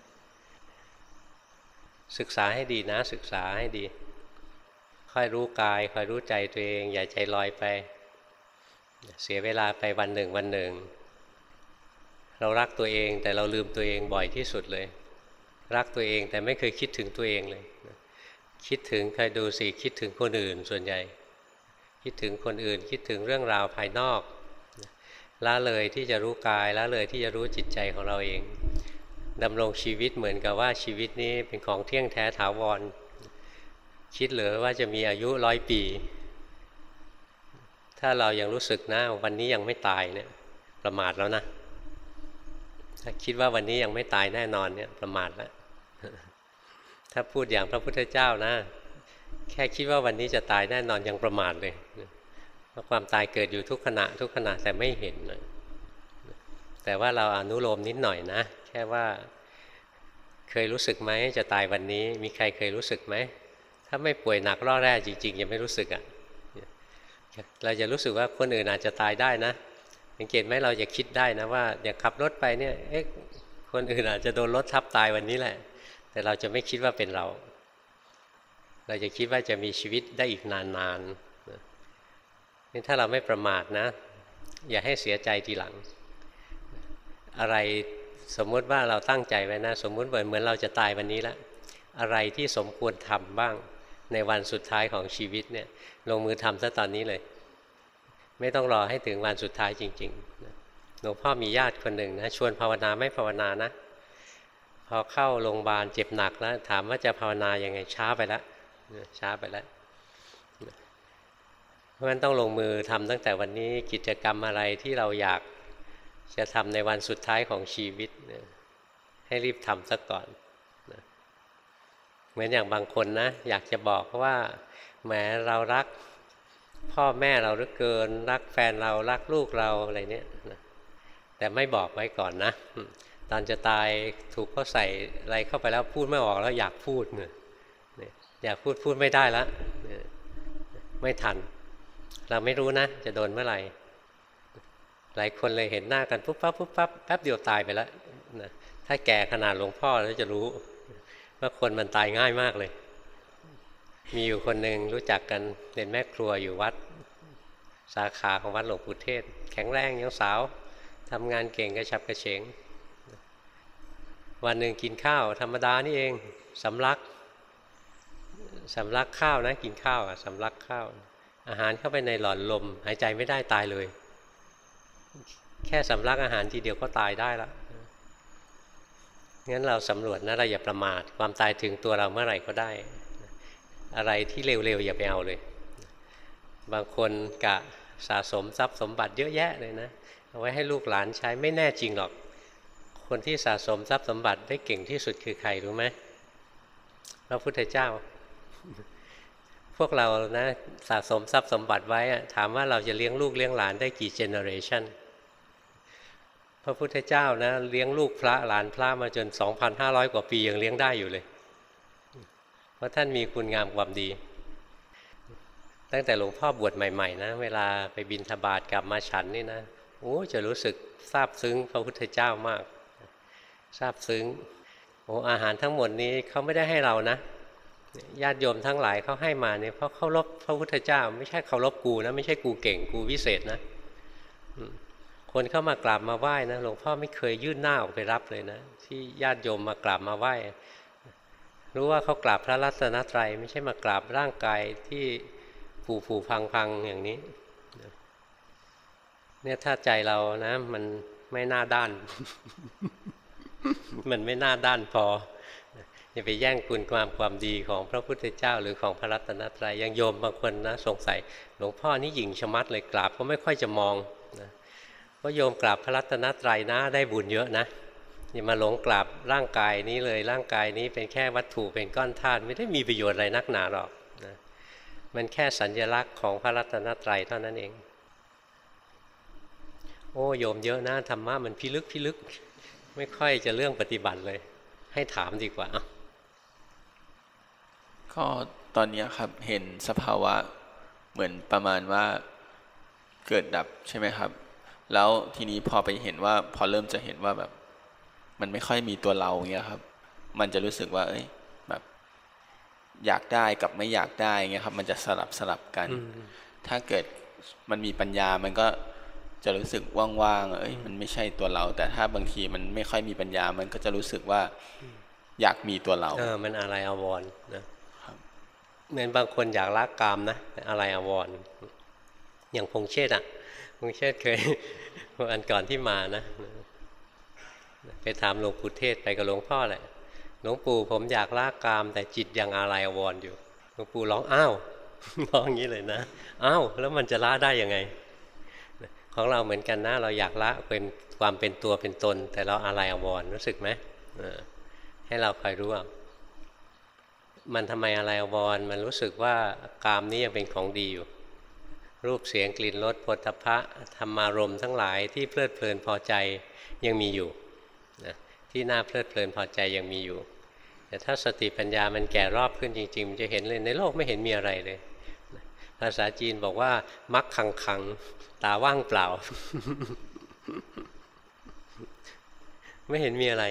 ศึกษาให้ดีนะศึกษาให้ดีค่อยรู้กายค่อยรู้ใจตัวเองอย่าใจลอยไปเสียเวลาไปวันหนึ่งเรารักตัวเองแต่เราลืมตัวเองบ่อยที่สุดเลยรักตัวเองแต่ไม่เคยคิดถึงตัวเองเลยคิดถึงใครดูสิคิดถึงคนอื่นส่วนใหญ่คิดถึงคนอื่นคิดถึงเรื่องราวภายนอกละเลยที่จะรู้กายละเลยที่จะรู้จิตใจของเราเองดำรงชีวิตเหมือนกับว่าชีวิตนี้เป็นของเที่ยงแท้ถาวรคิดเหลือว่าจะมีอายุ100 ปีถ้าเรายังรู้สึกนะวันนี้ยังไม่ตายเนี่ยประมาทแล้วนะถ้าคิดว่าวันนี้ยังไม่ตายแน่นอนเนี่ยประมาทแล้วถ้าพูดอย่างพระพุทธเจ้านะแค่คิดว่าวันนี้จะตายแน่นอนยังประมาทเลยเพราะความตายเกิดอยู่ทุกขณะแต่ไม่เห็นนะแต่ว่าเราอนุโลมนิดหน่อยนะแค่ว่าเคยรู้สึกไหมจะตายวันนี้มีใครเคยรู้สึกไหมถ้าไม่ป่วยหนักร่อแร่จริงๆยังไม่รู้สึกอ่ะเราจะรู้สึกว่าคนอื่นอาจจะตายได้นะสังเกตไหมเราจะคิดได้นะว่าอย่าขับรถไปเนี่ยคนอื่นอาจจะโดนรถทับตายวันนี้แหละแต่เราจะไม่คิดว่าเป็นเราจะคิดว่าจะมีชีวิตได้อีกนานๆนี่ถ้าเราไม่ประมาทนะอย่าให้เสียใจทีหลังอะไรสมมุติว่าเราตั้งใจไว้นะสมมุติเหมือนเราจะตายวันนี้แล้วอะไรที่สมควรทำบ้างในวันสุดท้ายของชีวิตเนี่ยลงมือทำซะตอนนี้เลยไม่ต้องรอให้ถึงวันสุดท้ายจริงๆหลวงพ่อมีญาติคนหนึ่งนะชวนภาวนาไม่ภาวนานะพอเข้าโรงพยาบาลเจ็บหนักแล้วถามว่าจะภาวนายังไงช้าไปแล้วเพราะฉะนั้นต้องลงมือทำตั้งแต่วันนี้กิจกรรมอะไรที่เราอยากจะทำในวันสุดท้ายของชีวิตให้รีบทำซะก่อนเหมือนอย่างบางคนนะอยากจะบอกว่าแหมเรารักพ่อแม่เราเหลือเกินรักแฟนเรารักลูกเราอะไรเนี้ยแต่ไม่บอกไว้ก่อนนะตอนจะตายถูกเขาใส่อะไรเข้าไปแล้วพูดไม่ออกแล้วอยากพูดเนี่ยอยากพูดไม่ได้แล้วไม่ทันเราไม่รู้นะจะโดนเมื่อไหร่หลายคนเลยเห็นหน้ากันปุ๊บปั๊บแป๊บเดียวตายไปแล้วนะถ้าแก่ขนาดหลวงพ่อแล้วจะรู้ว่าคนมันตายง่ายมากเลยมีอยู่คนหนึ่งรู้จักกันเป็นแม่ครัวอยู่วัดสาขาของวัดหลวงปู่เทศแข็งแรงยังสาวทำงานเก่งกระฉับกระเฉงวันหนึ่งกินข้าวธรรมดานี่เองสำลักข้าวนะกินข้าวสำลักข้าวอาหารเข้าไปในหลอดลมหายใจไม่ได้ตายเลยแค่สำลักอาหารทีเดียวก็ตายได้แล้วงั้นเราสำรวจนะเราอย่าประมาทความตายถึงตัวเราเมื่อไหร่ก็ได้อะไรที่เร็วๆอย่าไปเอาเลยบางคนกะสะสมทรัพย์สมบัติเยอะแยะเลยนะเอาไว้ให้ลูกหลานใช้ไม่แน่จริงหรอกคนที่สะสมทรัพย์สมบัติได้เก่งที่สุดคือใครรู้ไหมพระพุทธเจ้าพวกเรานะสะสมทรัพย์สมบัติไว้ถามว่าเราจะเลี้ยงลูกเลี้ยงหลานได้กี่เจเนอเรชันพระพุทธเจ้านะเลี้ยงลูกพระหลานพระมาจน 2,500 กว่าปียังเลี้ยงได้อยู่เลยเพราะท่านมีคุณงามความดีตั้งแต่หลวงพ่อบวชใหม่ๆนะเวลาไปบิณฑบาตกลับมาฉันนี่นะโอ้จะรู้สึกซาบซึ้งพระพุทธเจ้ามากซาบซึ้งโอ้อาหารทั้งหมดนี้เขาไม่ได้ให้เรานะญาติโยมทั้งหลายเขาให้มาเนี่ยเพราะเคารพพระพุทธเจ้าไม่ใช่เคารพกูนะไม่ใช่กูเก่งกูวิเศษนะคนเข้ามากราบมาไหว้นะหลวงพ่อไม่เคยยื่นหน้าออกไปรับเลยนะที่ญาติโยมมากราบมาไหว้รู้ว่าเขากราบพระรัตนตรัยไม่ใช่มากราบร่างกายที่ผุพังอย่างนี้เนี่ยถ้าใจเรานะมันไม่น่าด้าน มันไม่น่าด้านพออย่าไปแย่งคุณความดีของพระพุทธเจ้าหรือของพระรัตนตรัยยังโยมบางคนนะสงสัยหลวงพ่อนี่หยิ่งชะมัดเลยกราบก็ไม่ค่อยจะมองนะเพราะโยมกราบพระรัตนตรัยนะได้บุญเยอะนะอย่ามาหลงกราบร่างกายนี้เลยร่างกายนี้เป็นแค่วัตถุเป็นก้อนธาตุไม่ได้มีประโยชน์อะไรนักหนาหรอกนะมันแค่สัญลักษณ์ของพระรัตนตรัยเท่านั้นเองโอ้โยมเยอะนะธรรมะมันพิลึกไม่ค่อยจะเรื่องปฏิบัติเลยให้ถามดีกว่าก็ตอนนี้ครับเห็นสภาวะเหมือนประมาณว่าเกิดดับใช่ไหมครับแล้วทีนี้พอไปเห็นว่าพอเริ่มจะเห็นว่าแบบมันไม่ค่อยมีตัวเราเงี้ยครับมันจะรู้สึกว่าแบบอยากได้กับไม่อยากได้เงี้ยครับมันจะสลับกันถ้าเกิดมันมีปัญญามันก็จะรู้สึกว่างๆมันไม่ใช่ตัวเราแต่ถ้าบางทีมันไม่ค่อยมีปัญญามันก็จะรู้สึกว่าอยากมีตัวเรามันอะไรอาวรณ์นะเหมือนบางคนอยากละกามนะอะไรอาวรณ์อย่างพงเชษพงเชษเคยอันก่อนที่มานะไปถามหลวงปู่เทศไปกับหลวงพ่อแหละหลวงปู่ผมอยากละกามแต่จิตยังอะไรอาวรณ์อยู่หลวงปู่ร้องอ้าวร้องอย่างนี้เลยนะอ้าวแล้วมันจะละได้ยังไงของเราเหมือนกันนะเราอยากละเป็นความเป็นตัวเป็นตนแต่เราอะไรอาวรณ์รู้สึกไหมให้เราคอยรู้มันทำไมอะไรอาวรณ์มันรู้สึกว่ากามนี้ยังเป็นของดีอยู่รูปเสียงกลิ่นรสโผฏฐัพพะธรรมารมณ์ทั้งหลายที่เพลิดเพลินพอใจยังมีอยู่นะที่น่าเพลิดเพลินพอใจยังมีอยู่แต่ถ้าสติปัญญามันแก่รอบขึ้นจริงๆมันจะเห็นเลยในโลกไม่เห็นมีอะไรเลยภาษาจีนบอกว่ามักขังตาว่างเปล่า ไม่เห็นมีอะไร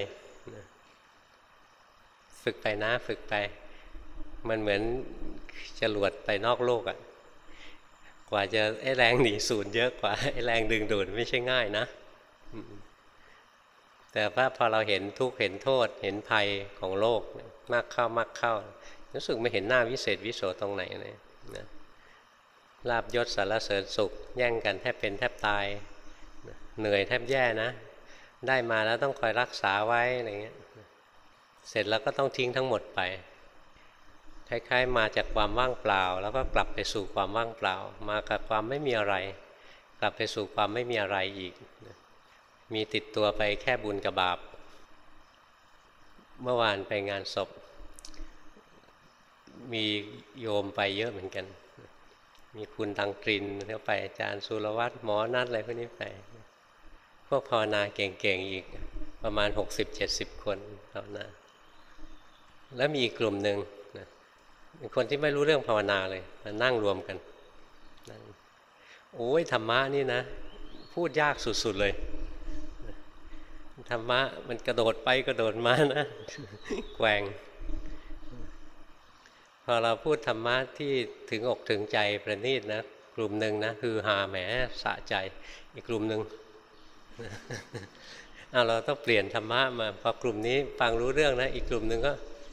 ฝึกไปนะฝึกไปมันเหมือนจรวดไปนอกโลกกว่าจะแรงหนีศูนย์เยอะกว่าแรงดึงดูดไม่ใช่ง่ายนะแต่ว่าพอเราเห็นทุกข์เห็นโทษเห็นภัยของโลกมากเข้ารู้สึกไม่เห็นหน้าวิเศษวิโสตรงไหนเลยนะลาภยศสรรเสริญสุขแย่งกันแทบเป็นแทบตายเหนื่อยแทบแย่นะได้มาแล้วต้องคอยรักษาไว้อะไรเงี้ยเสร็จแล้วก็ต้องทิ้งทั้งหมดไปคล้ายๆมาจากความว่างเปล่าแล้วก็กลับไปสู่ความว่างเปล่ามากับความไม่มีอะไรกลับไปสู่ความไม่มีอะไรอีกมีติดตัวไปแค่บุญกับบาปเมื่อวานไปงานศพมีโยมไปเยอะเหมือนกันมีคุณตังกรินเข้าไปอาจารย์สุรวัตรหมอนัทอะไรพวกนี้ไปพวกภาวนาเก่งๆอีกประมาณ60-70 คนภาวนาแล้วมีอีกกลุ่มหนึ่งเป็นคนที่ไม่รู้เรื่องภาวนาเลยมานั่งรวมกันโอ้ยธรรมะนี่นะพูดยากสุดๆเลยธรรมะมันกระโดดไปกระโดดมานะแกว่งพอเราพูดธรรมะที่ถึงอกถึงใจประณีตนะกลุ่มหนึ่งนะคือหาแหมสะใจอีกกลุ่มหนึ่งเราต้องเปลี่ยนธรรมะมาพอกลุ่มนี้ฟังรู้เรื่องนะอีกกลุ่มหนึ่งก็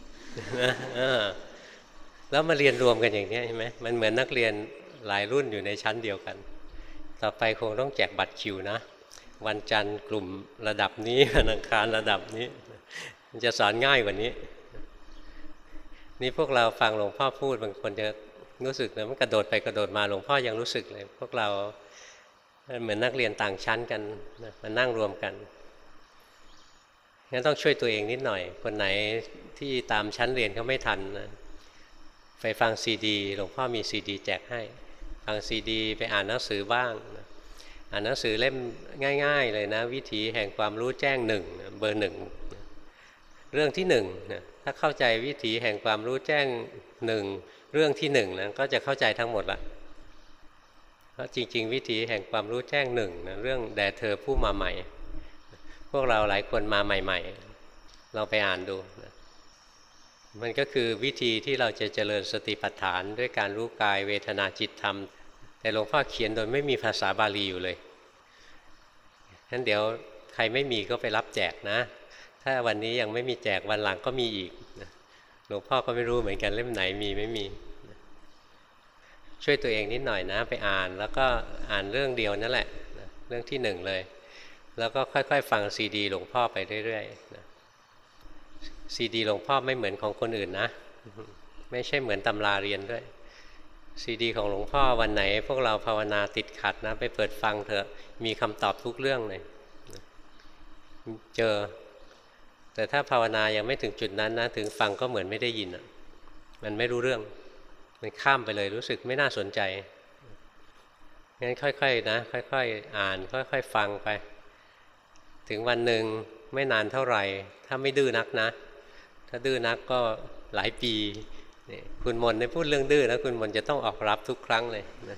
แล้วมาเรียนรวมกันอย่างนี้ใช่ไหมมันเหมือนนักเรียนหลายรุ่นอยู่ในชั้นเดียวกันต่อไปคงต้องแจกบัตรคิวนะวันจันทร์กลุ่มระดับนี้วันอังคารระดับนี้มันจะสอนง่ายกว่านี้นี่พวกเราฟังหลวงพ่อพูดบางคนจะรู้สึกนะมันกระโดดไปกระโดดมาหลวงพ่อยังรู้สึกเลยพวกเราเหมือนนักเรียนต่างชั้นกันมานั่งรวมกันงั้นต้องช่วยตัวเองนิดหน่อยคนไหนที่ตามชั้นเรียนเขาไม่ทันนะไปฟังซีดีหลวงพ่อมีซีดีแจกให้ฟังซีดีไปอ่านหนังสือบ้างอ่านหนังสือเล่มง่ายๆเลยนะวิถีแห่งความรู้แจ้งหนึ่งเบอร์หนึ่งเรื่องที่หนึ่งถ้าเข้าใจวิถีแห่งความรู้แจ้งหนึ่งเรื่องที่หนึ่งนะก็จะเข้าใจทั้งหมดละเพราะจริงๆวิถีแห่งความรู้แจ้งหนึ่งนะเรื่องแด่เธอผู้มาใหม่พวกเราหลายคนมาใหม่ๆเราไปอ่านดูนะมันก็คือวิธีที่เราจะเจริญสติปัฏฐานด้วยการรู้กายเวทนาจิตธรรมแต่หลวงพ่อเขียนโดยไม่มีภาษาบาลีอยู่เลยงั้นเดี๋ยวใครไม่มีก็ไปรับแจกนะถ้าวันนี้ยังไม่มีแจกวันหลังก็มีอีกหลวงพ่อก็ไม่รู้เหมือนกันเล่มไหนมีไม่มีช่วยตัวเองนิดหน่อยนะไปอ่านแล้วก็อ่านเรื่องเดียวนั่นแหละเรื่องที่หนึ่งเลยแล้วก็ค่อยๆฟังซีดีหลวงพ่อไปเรื่อยๆซีดีหลวงพ่อไม่เหมือนของคนอื่นนะไม่ใช่เหมือนตำราเรียนด้วยซีดีของหลวงพ่อวันไหนพวกเราภาวนาติดขัดนะไปเปิดฟังเถอะมีคำตอบทุกเรื่องเลยเจอแต่ถ้าภาวนายังไม่ถึงจุดนั้นนะถึงฟังก็เหมือนไม่ได้ยินมันไม่รู้เรื่องมันข้ามไปเลยรู้สึกไม่น่าสนใจงั้นค่อยๆนะค่อยๆอ่านค่อยๆฟังไปถึงวันหนึ่งไม่นานเท่าไหร่ถ้าไม่ดื้อนักนะถ้าดื้อนักก็หลายปีคุณมนได้พูดเรื่องดื้อแล้วคุณมนจะต้องออกรับทุกครั้งเลยนะ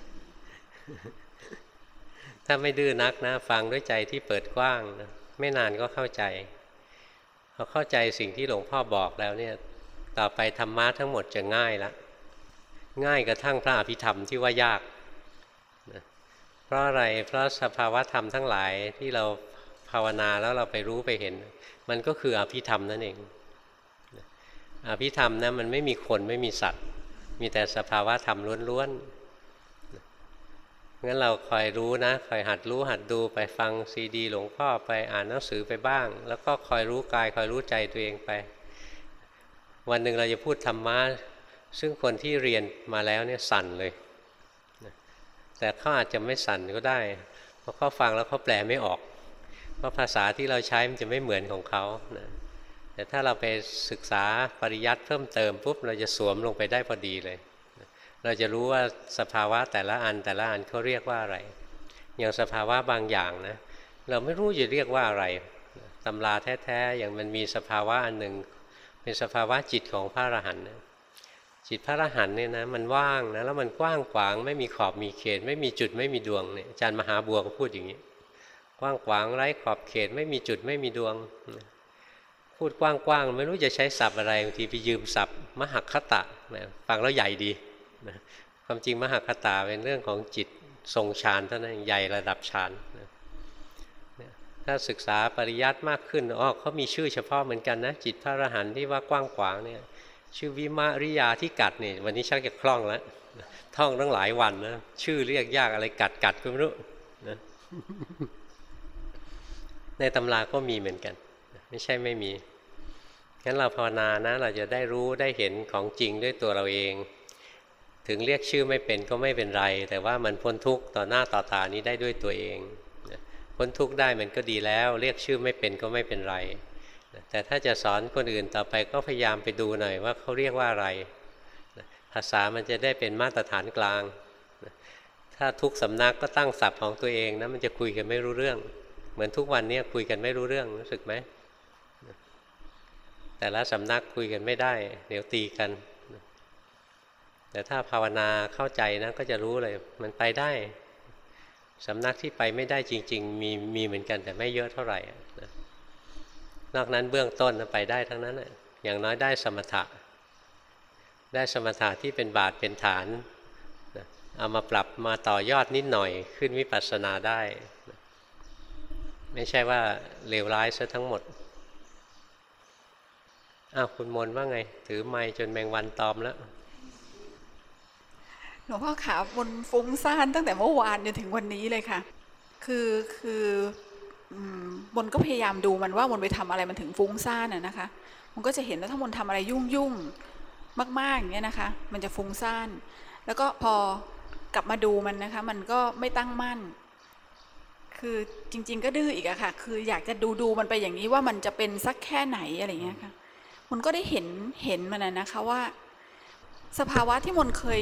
ถ้าไม่ดื้อนักนะฟังด้วยใจที่เปิดกว้างนะไม่นานก็เข้าใจพอเข้าใจสิ่งที่หลวงพ่อบอกแล้วเนี่ยต่อไปธรรมะทั้งหมดจะง่ายละง่ายกระทั่งพระอภิธรรมที่ว่ายากนะเพราะอะไรเพราะสภาวะธรรมทั้งหลายที่เราภาวนาแล้วเราไปรู้ไปเห็นมันก็คืออภิธรรมนั่นเองอภิธรรมนะมันไม่มีคนไม่มีสัตว์มีแต่สภาวะธรรมล้วนๆงั้นเราคอยรู้นะคอยหัดรู้หัดดูไปฟังซีดีหลวงพ่อไปอ่านหนังสือไปบ้างแล้วก็คอยรู้กายคอยรู้ใจตัวเองไปวันหนึ่งเราจะพูดธรรมะซึ่งคนที่เรียนมาแล้วเนี่ยสั่นเลยแต่เขาอาจจะไม่สั่นก็ได้เพราะเขาฟังแล้วเขาแปลไม่ออกเพราะภาษาที่เราใช้มันจะไม่เหมือนของเขานะแต่ถ้าเราไปศึกษาปริยัติเพิ่มเติมปุ๊บเราจะสวมลงไปได้พอดีเลยเราจะรู้ว่าสภาวะแต่ละอันเขาเรียกว่าอะไรอย่างสภาวะบางอย่างนะเราไม่รู้จะเรียกว่าอะไรตำราแท้ๆอย่างมันมีสภาวะอันหนึ่งเป็นสภาวะจิตของพระอรหันต์นะจิตพระอรหันต์เนี่ยนะมันว่างนะแล้วมันกว้างขวางไม่มีขอบมีเขตไม่มีจุดไม่มีดวงเนี่ยอาจารย์มหาบัวก็พูดอย่างนี้กว้างขวางไร้ขอบเขตไม่มีจุดไม่มีดวงพูดกว้างๆไม่รู้จะใช้ศัพท์อะไรบางทีไปยืมศัพท์มหัคคตะฟังแล้วใหญ่ดีความจริงมหคตาเป็นเรื่องของจิตทรงฌานเท่านั้นใหญ่ระดับฌานถ้าศึกษาปริยัติมากขึ้นเขามีชื่อเฉพาะเหมือนกันนะจิตพระอรหันต์ที่ว่ากว้างขวางเนี่ยชื่อวิมาริยาที่กัดนี่วันนี้ชักจะคล่องแล้วท่องตั้งหลายวันนะชื่อเรียกยากอะไรกัดก็ไม่รู้นะในตำราก็มีเหมือนกันไม่ใช่ไม่มีงั้นเราภาวนานะเราจะได้รู้ได้เห็นของจริงด้วยตัวเราเองถึงเรียกชื่อไม่เป็นก็ไม่เป็นไรแต่ว่ามันพ้นทุกข์ต่อหน้าต่อตานี้ได้ด้วยตัวเองพ้นทุกข์ได้มันก็ดีแล้วเรียกชื่อไม่เป็นก็ไม่เป็นไรแต่ถ้าจะสอนคนอื่นต่อไปก็พยายามไปดูหน่อยว่าเขาเรียกว่าอะไรภาษามันจะได้เป็นมาตรฐานกลางถ้าทุกสำนักก็ตั้งศัพท์ของตัวเองนะมันจะคุยกันไม่รู้เรื่องเหมือนทุกวันนี้คุยกันไม่รู้เรื่องรู้สึกไหมแต่ละสำนักคุยกันไม่ได้เดี๋ยวตีกันแต่ถ้าภาวนาเข้าใจนะก็จะรู้เลยมันไปได้สำนักที่ไปไม่ได้จริงๆมีเหมือนกันแต่ไม่เยอะเท่าไหร่นอกนั้นเบื้องต้นไปได้ทั้งนั้นอย่างน้อยได้สมถะที่เป็นบาทเป็นฐานเอามาปรับมาต่อยอดนิดหน่อยขึ้นวิปัสสนาได้ไม่ใช่ว่าเลวร้ายซะทั้งหมดคุณมนว่าไงถือไมค์จนแมงวันตอมแล้วหลวงพ่อขาบนฟุ้งซ่านตั้งแต่เมื่อวานจนถึงวันนี้เลยค่ะคือบนก็พยายามดูมันว่าบนไปทำอะไรมันถึงฟุ้งซ่านนะคะมันก็จะเห็นว่าถ้าบนทำอะไรยุ่งมากๆอย่างเงี้ยนะคะมันจะฟุ้งซ่านแล้วก็พอกลับมาดูมันนะคะมันก็ไม่ตั้งมั่นคือจริงๆก็ดื้ออีกอะค่ะคืออยากจะดูมันไปอย่างนี้ว่ามันจะเป็นสักแค่ไหนอะไรเงี้ยค่ะมันก็ได้เห็นมันนะคะว่าสภาวะที่มันเคย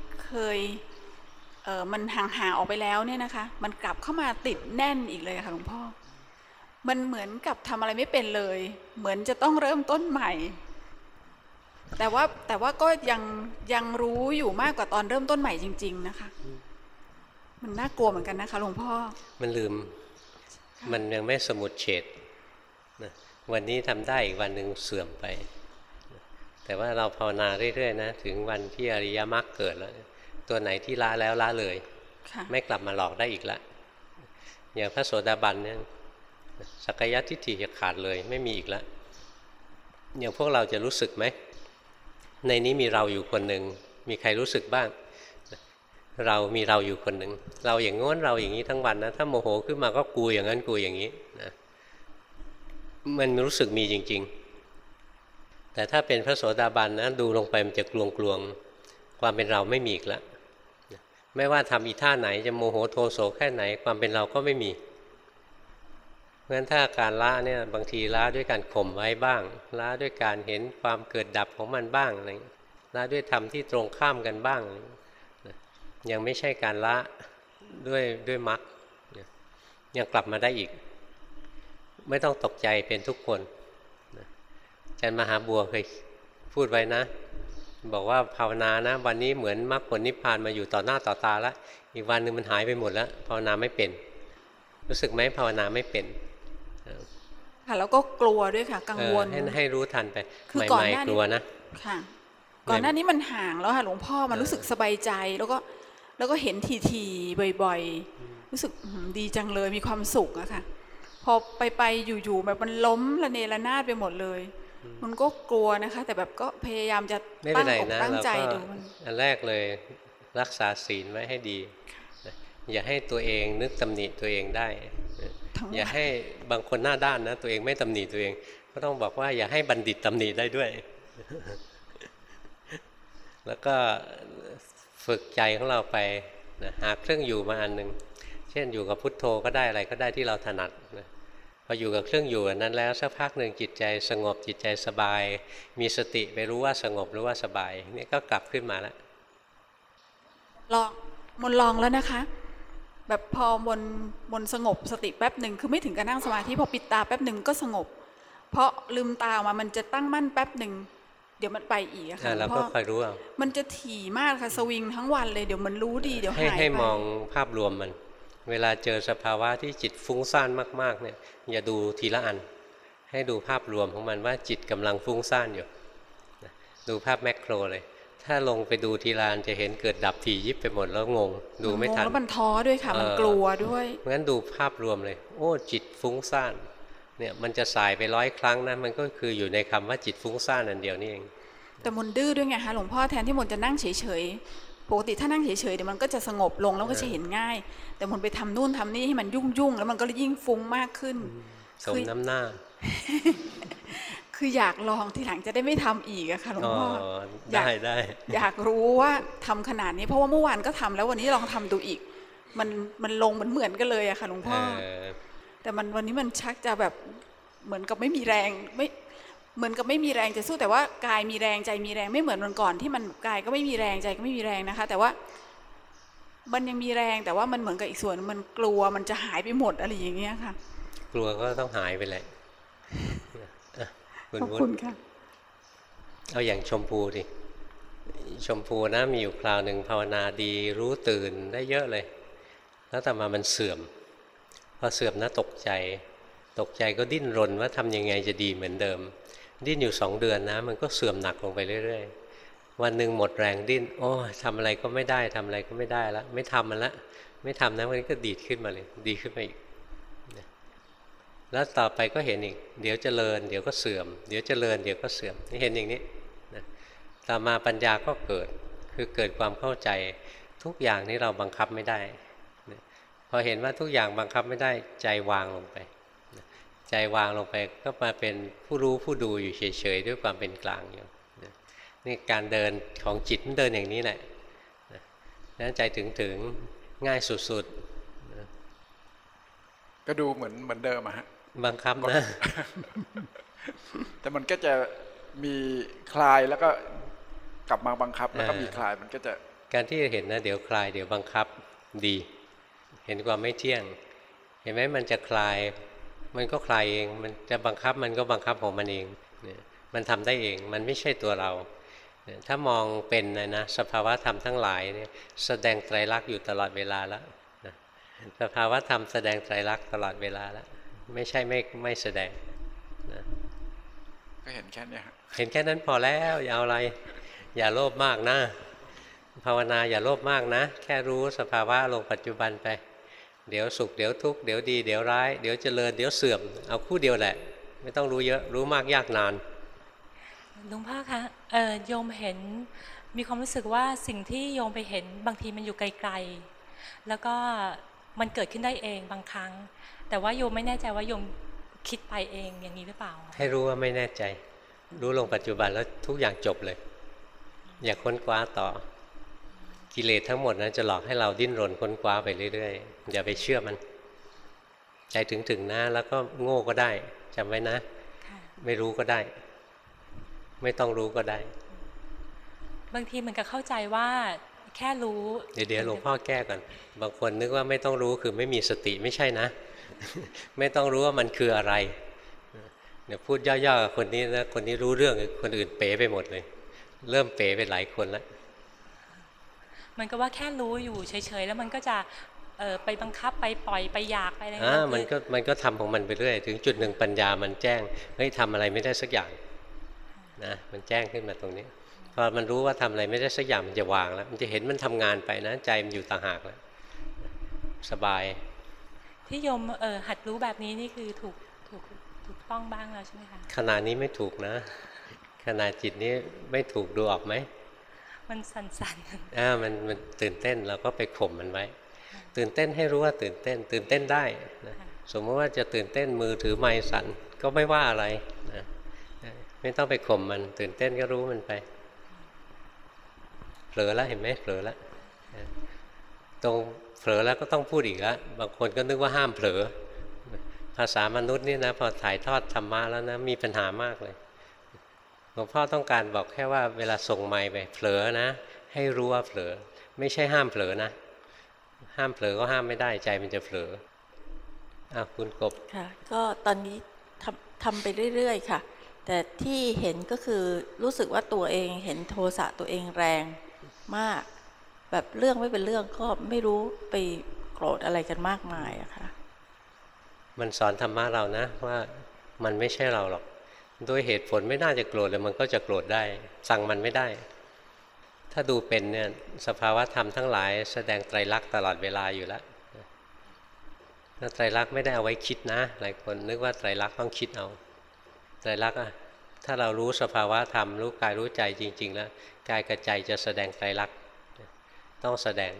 มันห่างออกไปแล้วเนี่ยนะคะมันกลับเข้ามาติดแน่นอีกเลยค่ะหลวงพ่อมันเหมือนกับทำอะไรไม่เป็นเลยเหมือนจะต้องเริ่มต้นใหม่แต่ว่าก็ยังรู้อยู่มากกว่าตอนเริ่มต้นใหม่จริงๆนะคะมันน่ากลัวเหมือนกันนะคะหลวงพ่อมันลืมมันยังไม่สมุดเฉดวันนี้ทำได้อีกวันหนึ่งเสื่อมไปแต่ว่าเราภาวนาเรื่อยๆนะถึงวันที่อริยมรรคเกิดแล้วตัวไหนที่ละแล้วละเลยไม่กลับมาหลอกได้อีกละอย่างพระโสดาบันเนี่ยสักกายทิฏฐิจะขาดเลยไม่มีอีกแล้วอย่างพวกเราจะรู้สึกไหมในนี้มีเราอยู่คนหนึ่งมีใครรู้สึกบ้างเรามีเราอยู่คนหนึ่งเราอย่างง้นเราอย่างนี้ทั้งวันนะถ้าโมโหขึ้นมาก็กูอย่างนั้นกูอย่างนี้นะมันรู้สึกมีจริงๆแต่ถ้าเป็นพระโสดาบันนะดูลงไปมันจะกลวงความเป็นเราไม่มีอีกแล้วไม่ว่าทำอีท่าไหนจะโมโหโทโสแค่ไหนความเป็นเราก็ไม่มีเพราะฉะนั้นถ้าการละเนี่ยบางทีละด้วยการข่มไว้บ้างละด้วยการเห็นความเกิดดับของมันบ้างอะไรละด้วยธรรมที่ตรงข้ามกันบ้างยังไม่ใช่การละด้วยมรรคยังกลับมาได้อีกไม่ต้องตกใจเป็นทุกคนอาจารย์มหาบัวเคยพูดไว้นะบอกว่าภาวนานะวันนี้เหมือนมรรคผลนิพพานมาอยู่ต่อหน้าต่อตาแล้วอีกวันหนึ่งมันหายไปหมดแล้วภาวนาไม่เป็นรู้สึกไหมภาวนาไม่เป็นค่ะแล้วก็กลัวด้วยค่ะกังวลให้รู้ทันไปคือก่อนหน้านี้กลัวนะค่ะก่อนหน้านี้มันห่างแล้วค่ะหลวงพ่อมันรู้สึกสบายใจแล้วก็เห็นทีบ่อยๆรู้สึกดีจังเลยมีความสุขอะค่ะพอไปอยู่ๆแบบมันล้มระเนระนาดไปหมดเลยมันก็กลัวนะคะแต่แบบก็พยายามจะตั้งอกตั้งใจดูมันอันแรกเลยรักษาศีลไว้ให้ดีอย่าให้ตัวเองนึกตำหนิตัวเองได้อย่าให้บางคนหน้าด้านนะตัวเองไม่ตำหนิตัวเองก็ต้องบอกว่าอย่าให้บัณฑิตตำหนิได้ด้วยแล้วก็ฝึกใจของเราไปหาเครื่องอยู่มาอันหนึ่งเช่นอยู่กับพุทโธก็ได้อะไรก็ได้ที่เราถนัดนะพออยู่กับเครื่องอยู่นั้นแล้วสักพักหนึ่งจิตใจสงบจิตใจสบายมีสติไปรู้ว่าสงบรู้ว่าสบายนี่ก็กลับขึ้นมาแล้วลองแล้วนะคะแบบพอมนสงบสติแป๊บหนึ่งคือไม่ถึงกับนั่งสมาธิพอปิดตาแป๊บหนึ่งก็สงบเพราะลืมตาออกมามันจะตั้งมั่นแป๊บหนึ่งเดี๋ยวมันไปอีกอะค่ะเราก็ค่อยรู้เอามันจะถี่มากค่ะสวิงทั้งวันเลยเดี๋ยวมันรู้ดีเดี๋ยวหายไปให้มองภาพรวมมันเวลาเจอสภาวะที่จิตฟุ้งซ่านมากๆเนี่ยอย่าดูทีละอันให้ดูภาพรวมของมันว่าจิตกำลังฟุ้งซ่านอยู่ดูภาพแมกโรเลยถ้าลงไปดูทีลานจะเห็นเกิดดับถี่ยิบไปหมดแล้วงงดูไม่ทันแล้วมันท้อด้วยค่ะมันกลัวด้วยงั้นดูภาพรวมเลยโอ้จิตฟุ้งซ่านเนี่ยมันจะสายไป100 ครั้งนะมันก็คืออยู่ในคำว่าจิตฟุ้งซ่านอันเดียวนี่เองแต่มนดื้อด้วยไงคะหลวงพ่อแทนที่มนจะนั่งเฉยๆปกติถ้านั่งเฉยๆเดี๋ยวมันก็จะสงบลงแล้วก็จะเห็นง่ายแต่มนไปทำนู่นทำนี่ให้มันยุ่งๆแล้วมันก็ยิ่งฟุ้งมากขึ้นสมน้ำหน้าคืออยากลองทีหลังจะได้ไม่ทำอีกอะค่ะหลวงพ่อได้อยากรู้ว่าทำขนาดนี้เพราะว่าเมื่อวานก็ทำแล้ววันนี้ลองทำดูอีกมันลงเหมือนกันเลยอะค่ะหลวงพ่อแต่วันนี้มันชักจะแบบเหมือนกับไม่มีแรงไม่เหมือนกับไม่มีแรงจะสู้แต่ว่ากายมีแรงใจมีแรงไม่เหมือนวันก่อนที่มันกายก็ไม่มีแรงใจก็ไม่มีแรงนะคะแต่ว่ามันยังมีแรงแต่ว่ามันเหมือนกับอีกส่วนมันกลัวมันจะหายไปหมดอะไรอย่างเงี้ยค่ะกลัวก็ต้องหายไปเลยขอบคุณค่ะเอาอย่างชมพูดิชมพูนะมีอยู่คราวหนึ่งภาวนาดีรู้ตื่นได้เยอะเลยแล้วต่อมามันเสื่อมพอเสื่อมนะตกใจก็ดิ้นรนว่าทำยังไงจะดีเหมือนเดิมดิ้นอยู่2 เดือนนะมันก็เสื่อมหนักลงไปเรื่อยๆวันหนึ่งหมดแรงดิ้นโอ้ทำอะไรก็ไม่ได้ทำอะไรก็ไม่ได้แล้วไม่ทำมันละไม่ทำนะมันก็ดีดขึ้นมาเลยดีขึ้นมาอีกแล้วต่อไปก็เห็นอีกเดี๋ยวเจริญเดี๋ยวก็เสื่อมเดี๋ยวเจริญเดี๋ยวก็เสื่อมนี่เห็นอย่างนี้นะต่อมาปัญญาก็เกิดคือเกิดความเข้าใจทุกอย่างนี้เราบังคับไม่ได้นะพอเห็นว่าทุกอย่างบังคับไม่ได้ใจวางลงไปนะใจวางลงไปก็มาเป็นผู้รู้ผู้ดูอยู่เฉยๆด้วยความเป็นกลางอยู่นะนี่การเดินของจิตมันเดินอย่างนี้แหละนะนั้นใจถึงง่ายสุดๆนะก็ดูเหมือนเดิมอะฮะบังคับนะแต่มันก็จะมีคลายแล้วก็กลับมาบังคับแล้วก็มีคลายมันก็จะการที่จะเห็นนะเดี๋ยวคลายเดี๋ยวบังคับดีเห็นความไม่เที่ยงเห็นไหมมันจะคลายมันก็คลายเองมันจะบังคับมันก็บังคับของมันเองเนี่ยมันทำได้เองมันไม่ใช่ตัวเราถ้ามองเป็นนะสภาวะธรรมทั้งหลายเนี่ยแสดงไตรลักษณ์อยู่ตลอดเวลาแล้วสภาวะธรรมแสดงไตรลักษณ์ตลอดเวลาแล้วไม่ใช่ไม่แสดงนะก็เห็นแค่นี้เห็นแค่นั้นพอแล้วอย่าเอาอะไรอย่าโลภมากนะภาวนาอย่าโลภมากนะแค่รู้สภาวะลงปัจจุบันไปเดี๋ยวสุขเดี๋ยวทุกข์เดี๋ยวดีเดี๋ยวร้ายเดี๋ยวเจริญเดี๋ยวเสื่อมเอาคู่เดียวแหละไม่ต้องรู้เยอะรู้มากยากนานหลวงพ่อคะโยมเห็นมีความรู้สึกว่าสิ่งที่โยมไปเห็นบางทีมันอยู่ไกลๆแล้วก็มันเกิดขึ้นได้เองบางครั้งแต่ว่าโยมไม่แน่ใจว่าโยมคิดไปเองอย่างนี้หรือเปล่าให้รู้ว่าไม่แน่ใจรู้ลงปัจจุบันแล้วทุกอย่างจบเลยอย่าค้นคว้าต่อกิเลสทั้งหมดนะจะหลอกให้เราดิ้นรนค้นคว้าไปเรื่อยๆอย่าไปเชื่อมันใจถึงนะแล้วก็โง่ก็ได้จำไว้นะไม่รู้ก็ได้ไม่ต้องรู้ก็ได้บางทีเหมือนกับเข้าใจว่าแค่รู้เดี๋ยวหลวงพ่อแก้ก่อนบางคนนึกว่าไม่ต้องรู้คือไม่มีสติไม่ใช่นะไม่ต้องรู้ว่ามันคืออะไรเดี๋ยวพูดย่อๆกับคนนี้นะคนนี้รู้เรื่องคนอื่นเป๋ไปหมดเลยเริ่มเป๋ไปหลายคนแล้วมันก็ว่าแค่รู้อยู่เฉยๆแล้วมันก็จะไปบังคับไปปล่อยไปอยากไปอะไรมันก็ทำของมันไปเรื่อยถึงจุดหนึ่งปัญญามันแจ้งเฮ้ยทำอะไรไม่ได้สักอย่างนะมันแจ้งขึ้นมาตรงนี้พอมันรู้ว่าทำอะไรไม่ได้สักอย่างมันจะวางแล้วมันจะเห็นมันทำงานไปนะใจมันอยู่ต่างหากแล้วสบายที่โยมหัดรู้แบบนี้นี่คือถูกต้องบ้างแล้วใช่ไหมคะขณะนี้ไม่ถูกนะขณะจิตนี้ไม่ถูกดูออกไหมมันสั่นมันตื่นเต้นเราก็ไปข่มมันไว้ตื่นเต้นให้รู้ว่าตื่นเต้นได้นะสมมติว่าจะตื่นเต้นมือถือไม้สั่นก็ไม่ว่าอะไรนะไม่ต้องไปข่มมันตื่นเต้นก็รู้มันไปเผลอแล้วเห็นไหมเผลอแล้วตรงเผลอแล้วก็ต้องพูดอีกแล้วบางคนก็นึกว่าห้ามเผลอภาษามนุษย์นี่นะพอถ่ายทอดธรรมะแล้วนะมีปัญหามากเลยหลวงพ่อต้องการบอกแค่ว่าเวลาส่งไมค์ไปเผลอนะให้รู้ว่าเผลอไม่ใช่ห้ามเผลอนะห้ามเผลอก็ห้ามไม่ได้ใจมันจะเผลอคุณกบค่ะก็ตอนนี้ทำไปเรื่อยๆค่ะแต่ที่เห็นก็คือรู้สึกว่าตัวเองเห็นโทสะตัวเองแรงมากแบบเรื่องไม่เป็นเรื่องก็ไม่รู้ไปโกรธอะไรกันมากมายอะค่ะมันสอนธรรมะเรานะว่ามันไม่ใช่เราหรอกโดยเหตุผลไม่น่าจะโกรธเลยมันก็จะโกรธได้สั่งมันไม่ได้ถ้าดูเป็นเนี่ยสภาวะธรรมทั้งหลายแสดงไตรลักษณ์ตลอดเวลาอยู่แล้วไตรลักษณ์ไม่ได้เอาไว้คิดนะหลายคนนึกว่าไตรลักษณ์ต้องคิดเอาไตรลักษณ์ถ้าเรารู้สภาวะธรรมรู้กายรู้ใจจริงๆแล้วกายกับใจจะแสดงไตรลักษณ์ต้องแสดง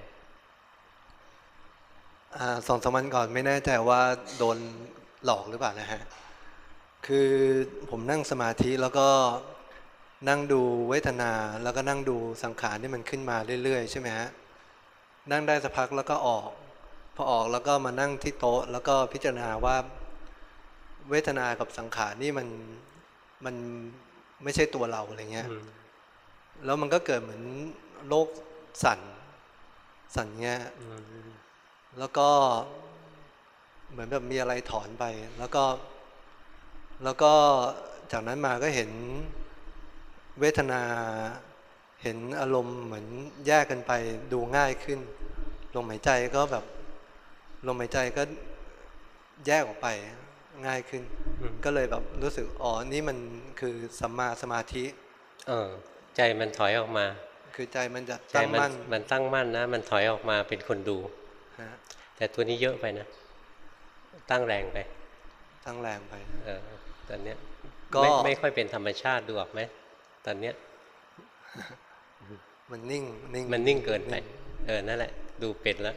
2-3 วันก่อนไม่แน่ใจว่าโดนหลอกหรือเปล่านะฮะคือผมนั่งสมาธิแล้วก็นั่งดูเวทนาแล้วก็นั่งดูสังขารที่มันขึ้นมาเรื่อยๆใช่ไหมฮะนั่งได้สักพักแล้วก็ออกพอออกแล้วก็มานั่งที่โต๊ะแล้วก็พิจารณาว่าเวทนากับสังขารนี่มันไม่ใช่ตัวเราอะไรเงี้ยแล้วมันก็เกิดเหมือนโลกสั่นเงี้ยแล้วก็เหมือนแบบมีอะไรถอนไปแล้วก็จากนั้นมาก็เห็นเวทนาเห็นอารมณ์เหมือนแยกกันไปดูง่ายขึ้นลมหายใจก็แบบลมหายใจก็แยกออกไปง่ายขึ้นก็เลยแบบรู้สึกอ๋อนี่มันคือสัมมาสมาธิใจมันถอยออกมาคือใจมันจะตั้งมั่นมันตั้งมั่นนะมันถอยออกมาเป็นคนดูแต่ตัวนี้เยอะไปนะตั้งแรงไปตอนเนี้ยไม่ค่อยเป็นธรรมชาติดูออกไหมตอนเนี้ยมันนิ่งเกินไปนั่นแหละดูเป็นแล้ว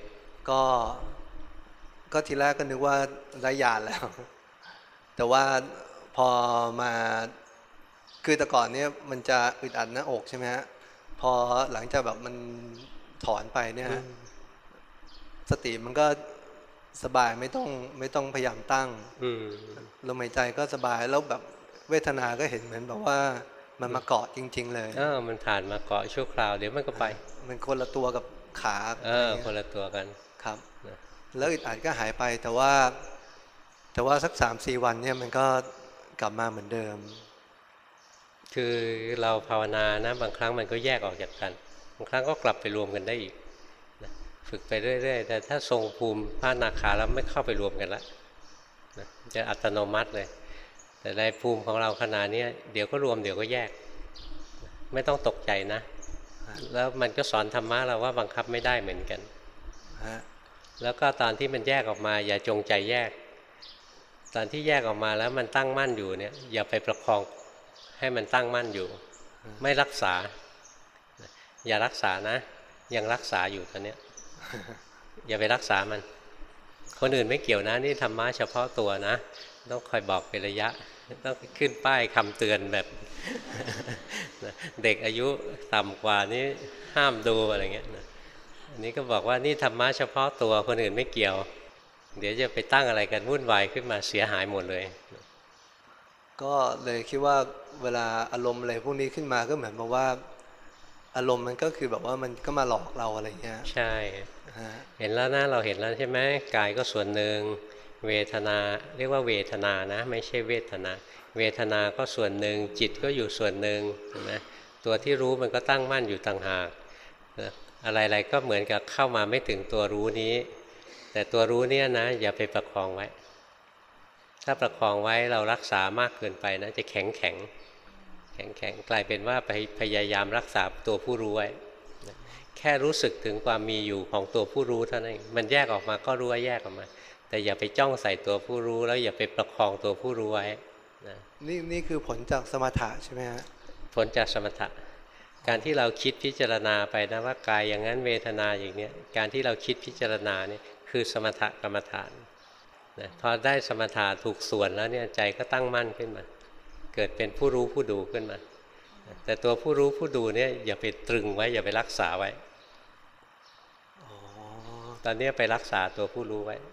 ก็ทีแรกก็นึกว่าได้ญาณแล้วแต่ว่าพอมาคือแต่ก่อนเนี่ยมันจะอึดอัดหน้าอกใช่ไหมฮะพอหลังจากแบบมันถอนไปเนี่ยสติมันก็สบายไม่ต้องพยายามตั้งลมหายใจก็สบายแล้วแบบเวทนาก็เห็นเหมือนแบบว่ามันมาเกาะจริงๆเลยมันผ่านมาเกาะชั่วคราวเดี๋ยวมันก็ไปมันคนละตัวกับขาคนละตัวกันครับแล้วอึดอัดก็หายไปแต่ว่าสัก 3-4 วันเนี่ยมันก็กลับมาเหมือนเดิมคือเราภาวนานะบางครั้งมันก็แยกออกจากกันบางครั้งก็กลับไปรวมกันได้อีกฝึกไปเรื่อยๆแต่ถ้าทรงภูมิพระอนาคาแล้วไม่เข้าไปรวมกันละจะอัตโนมัติเลยแต่ในภูมิของเราขณะนี้เดี๋ยวก็รวมเดี๋ยวก็แยกไม่ต้องตกใจนะแล้วมันก็สอนธรรมะเราว่าบังคับไม่ได้เหมือนกันแล้วก็ตอนที่มันแยกออกมาอย่าจงใจแยกตอนที่แยกออกมาแล้วมันตั้งมั่นอยู่เนี่ยอย่าไปประคองให้มันตั้งมั่นอยู่ไม่รักษาอย่ารักษานะยังรักษาอยู่ตอนเนี้ยอย่าไปรักษามันคนอื่นไม่เกี่ยวนะนี่ธรรมะเฉพาะตัวนะต้องคอยบอกเป็นระยะต้องขึ้นป้ายคำเตือนแบบเด็กอายุต่ำกว่านี้ห้ามดูอะไรเงี้ยอันนี้ก็บอกว่านี่ธรรมะเฉพาะตัวคนอื่นไม่เกี่ยวเดี๋ยวจะไปตั้งอะไรกันวุ่นวายขึ้นมาเสียหายหมดเลยก็เลยคิดว่าเวลาอารมณ์อะไรพวกนี้ขึ้นมาก็เหมือนกับว่าอารมณ์มันก็คือแบบว่ามันก็มาหลอกเราอะไรเงี้ยใช่เห็นแล้วนะเราเห็นแล้วใช่ไหมกายก็ส่วนหนึ่งเวทนาเรียกว่าเวทนานะไม่ใช่เวทนาเวทนาก็ส่วนหนึ่งจิตก็อยู่ส่วนหนึ่งใช่ไหมตัวที่รู้มันก็ตั้งมั่นอยู่ต่างหากอะไรๆก็เหมือนกับเข้ามาไม่ถึงตัวรู้นี้แต่ตัวรู้เนี่ยนะอย่าไปประคองไว้ถ้าประคองไว้เรารักษามากเกินไปนะจะแข็งกลายเป็นว่าไปพยายามรักษาตัวผู้รู้ไว้แค่รู้สึกถึงความมีอยู่ของตัวผู้รู้เท่านั้นเองมันแยกออกมาก็รู้ว่าแยกออกมาแต่อย่าไปจ้องใส่ตัวผู้รู้แล้วอย่าไปประคองตัวผู้รู้ไว้นะนี่คือผลจากสมถะใช่ไหมฮะผลจากสมถะการที่เราคิดพิจารณาไปนะว่ากายอย่างนั้นเวทนาอย่างนี้การที่เราคิดพิจารณานี่คือสมถกรรมฐานนะพอได้สมถะถูกส่วนแล้วเนี่ยใจก็ตั้งมั่นขึ้นมาเกิดเป็นผู้รู้ผู้ดูขึ้นมาแต่ตัวผู้รู้ผู้ดูเนี่ยอย่าไปตรึงไว้อย่าไปรักษาไว้ตอนนี้ไปรักษาตัวผู้รู้ไว้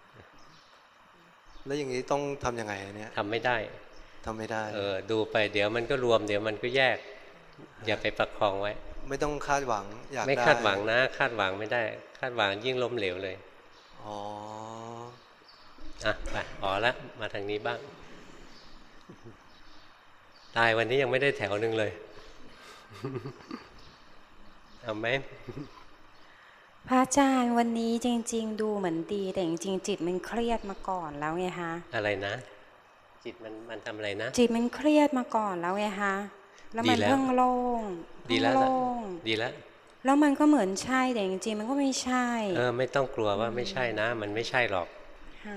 แล้วอย่างนี้ต้องทำยังไงเนี่ยทำไม่ได้ดูไปเดี๋ยวมันก็รวมเดี๋ยวมันก็แยกอย่าไปประคองไว้ไม่ต้องคาดหวังอยากได้ไม่คาดหวังนะคาดหวังไม่ได้คาดหวังยิ่งล้มเหลวเลยไปละมาทางนี้บ้างตายวันนี้ยังไม่ได้แถวนึงเลยเอาไหมพระอาจารย์วันนี้จริงๆดูเหมือนดีแต่จริงๆจิตมันเครียดมาก่อนแล้วไงฮะอะไรนะจิตมันทำอะไรนะจิตมันเครียดมาก่อนแล้วไงฮะแล้วมันเพิ่งโล่งดีแล้วโล่งดีแล้วแล้วมันก็เหมือนใช่แต่จริงๆมันก็ไม่ใช่ไม่ต้องกลัวว่าไม่ใช่นะ มันไม่ใช่หรอกค่ะ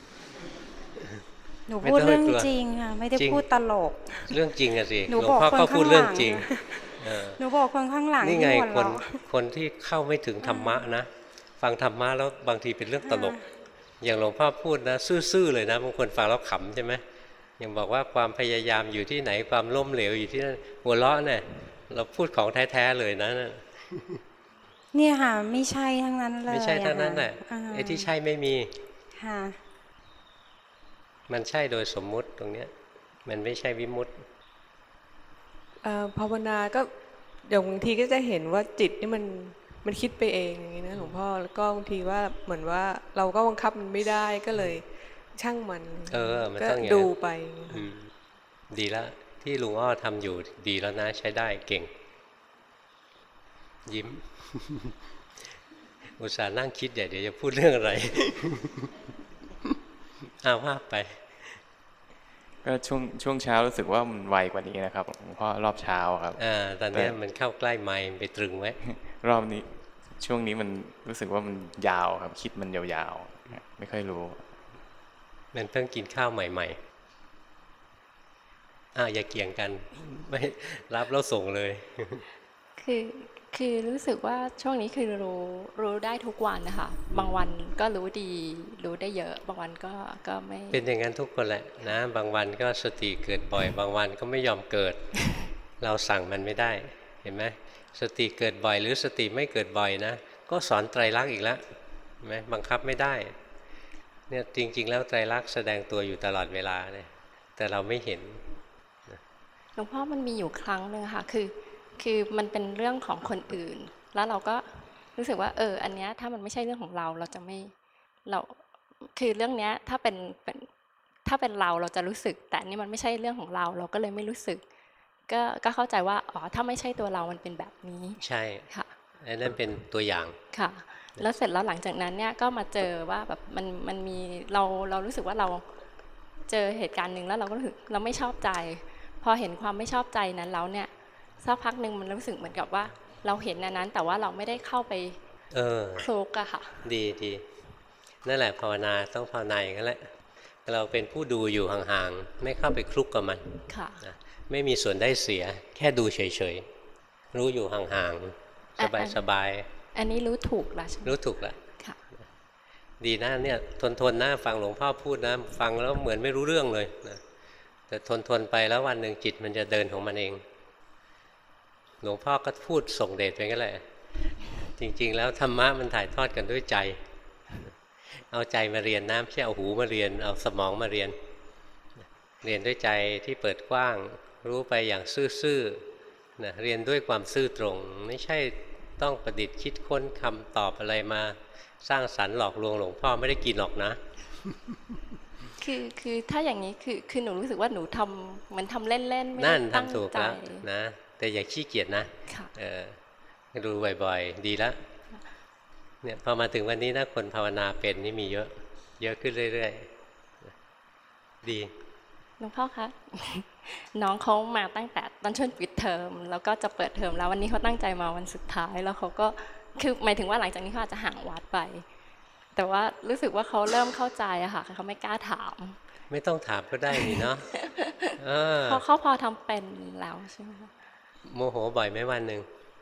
หนูพูดเรื่องจริงค่ะไม่ได้พูดตลกเรื่องจริงอะสิหนูหลวงบอกพ่อคนก็พูดข้างหลังเรื่องจริงหนูบอกคนข้างหลังนี่ไงที่หัวคนเราะคนที่เข้าไม่ถึงธรรมะนะฟังธรรมะแล้วบางทีเป็นเรื่องตลก อย่างหลวงพ่อพูดนะซื่อๆเลยนะบางคนฟังแล้วขำใช่ไหมอย่างบอกว่าความพยายามอยู่ที่ไหนความล้มเหลวอยู่ที่นั่นหัวเราะเนี่ยเราพูดของแท้ๆเลยนะเนี่ยค่ะไม่ใช่ทั้งนั้นเลยไม่ใช่ทั้งนั้นแหละอ่าไอ้ที่ใช่ไม่มีค่ะมันใช่โดยสมมุติตรงเนี้ยมันไม่ใช่วิมุตติภาวนาก็เดี๋ยวบางทีก็จะเห็นว่าจิตนี่มันคิดไปเองอย่างนี้นะหลวงพ่อแล้วก็บางทีว่าเหมือนว่าเราก็บังคับมันไม่ได้ก็เลยช่างมันมันก็ต้องอย่างดูไปดีแล้วที่ลุงอ้อทำอยู่ดีแล้วนะใช้ได้เก่ง ยิ้ม อุตส่าห์นั่งคิดเดี๋ยวจะพูดเรื่องอะไร ว่าไปก็ช่วงเช้ารู้สึกว่ามันไวกว่านี้นะครับหลวงพ่อรอบเช้าครับตอนนี้มันเข้าใกล้ไมค์ไปตรึงไว้รอบนี้ช่วงนี้มันรู้สึกว่ามันยาวครับคิดมันยาวๆไม่ค่อยรู้มันเพิ่งกินข้าวใหม่ๆอย่าเกี่ยงกันไม่รับแล้วส่งเลยคือรู้สึกว่าช่วงนี้คือรู้ได้ทุกวันนะคะบางวันก็รู้ดีรู้ได้เยอะบางวันก็ไม่เป็นอย่างนั้นทุกคนแหละนะบางวันก็สติเกิดบ่อยบางวันก็ไม่ยอมเกิด เราสั่งมันไม่ได้เห็นไหมสติเกิดบ่อยหรือสติไม่เกิดบ่อยนะก็สอนไตรลักษณ์อีกแล้วเห็นไหมบังคับไม่ได้เนี่ยจริงๆแล้วไตรลักษณ์แสดงตัวอยู่ตลอดเวลาเลยแต่เราไม่เห็นหลวงพ่อมันมีอยู่ครั้งหนึ่งค่ะคือมันเป็นเรื่องของคนอื่นแล้วเราก็รู้สึกว่าอันเนี้ยถ้ามันไม่ใช่เรื่องของเราจะไม่เราคือเรื่องเนี้ยถ้าเป็นเราจะรู้สึกแต่นี่มันไม่ใช่เรื่องของเราก็เลยไม่รู้สึกก็เข้าใจว่าถ้าไม่ใช่ตัวเรามันเป็นแบบนี้ใช่ค่ะนั่นเป็นตัวอย่างค่ะแล้วเสร็จแล้วหลังจากนั้นเนี่ยก็มาเจอว่าแบบมันมีเรารู้สึกว่าเราเจอเหตุการณ์หนึ่งแล้วเราก็รู้สึกเราไม่ชอบใจพอเห็นความไม่ชอบใจนั้นแล้วเนี่ยสักพักหนึ่งมันรู้สึกเหมือนกับว่าเราเห็นนั้นแต่ว่าเราไม่ได้เข้าไปโคลกอะค่ะดีนั่นแหละภาวนาต้องภาวนาอย่างนั้นแหละเราเป็นผู้ดูอยู่ห่างๆไม่เข้าไปคลุกกับมันค่ะไม่มีส่วนได้เสียแค่ดูเฉยๆรู้อยู่ห่างๆสบายอันนี้รู้ถูกแล้วใช่ไหมรู้ถูกแล้วดีนะเนี่ยทนนะฟังหลวงพ่อพูดนะฟังแล้วเหมือนไม่รู้เรื่องเลยนะแต่ทนไปแล้ววันหนึ่งจิตมันจะเดินของมันเองหลวงพ่อก็พูดส่งเดชไปงั้นแหละจริงๆแล้วธรรมะมันถ่ายทอดกันด้วยใจเอาใจมาเรียนนะไม่ใช่เอาหูมาเรียนเอาสมองมาเรียนด้วยใจที่เปิดกว้างรู้ไปอย่างซื่อๆนะเรียนด้วยความซื่อตรงไม่ใช่ต้องประดิษฐ์คิดค้นคำตอบอะไรมาสร้างสรรค์หลอกลวงหลวงพ่อไม่ได้กินหรอกนะคือถ้าอย่างนี้คือหนูรู้สึกว่าหนูทำเหมือนทำเล่นๆไม่ได้ตั้งใจทำถูกแล้วนะแต่อย่าขี้เกียจนะดูบ่อยๆดีแล้วเนี่ยพอมาถึงวันนี้นะคนภาวนาเป็นนี่มีเยอะขึ้นเรื่อยๆดีหลวงพ่อคะน้องเขามาตั้งแต่ตอนช่วงปิดเทอมแล้วก็จะเปิดเทอมแล้ววันนี้เขาตั้งใจมาวันสุดท้ายแล้วเขาก็คือหมายถึงว่าหลังจากนี้เขาอาจจะห่างวัดไปแต่ว่ารู้สึกว่าเขาเริ่มเข้าใจอะค่ะเขาไม่กล้าถามไม่ต้องถามก็ได้นี่เนาะเขาพอทำเป็นแล้วใช่ไหมโมโหบ่อยไหมวันหนึ่ง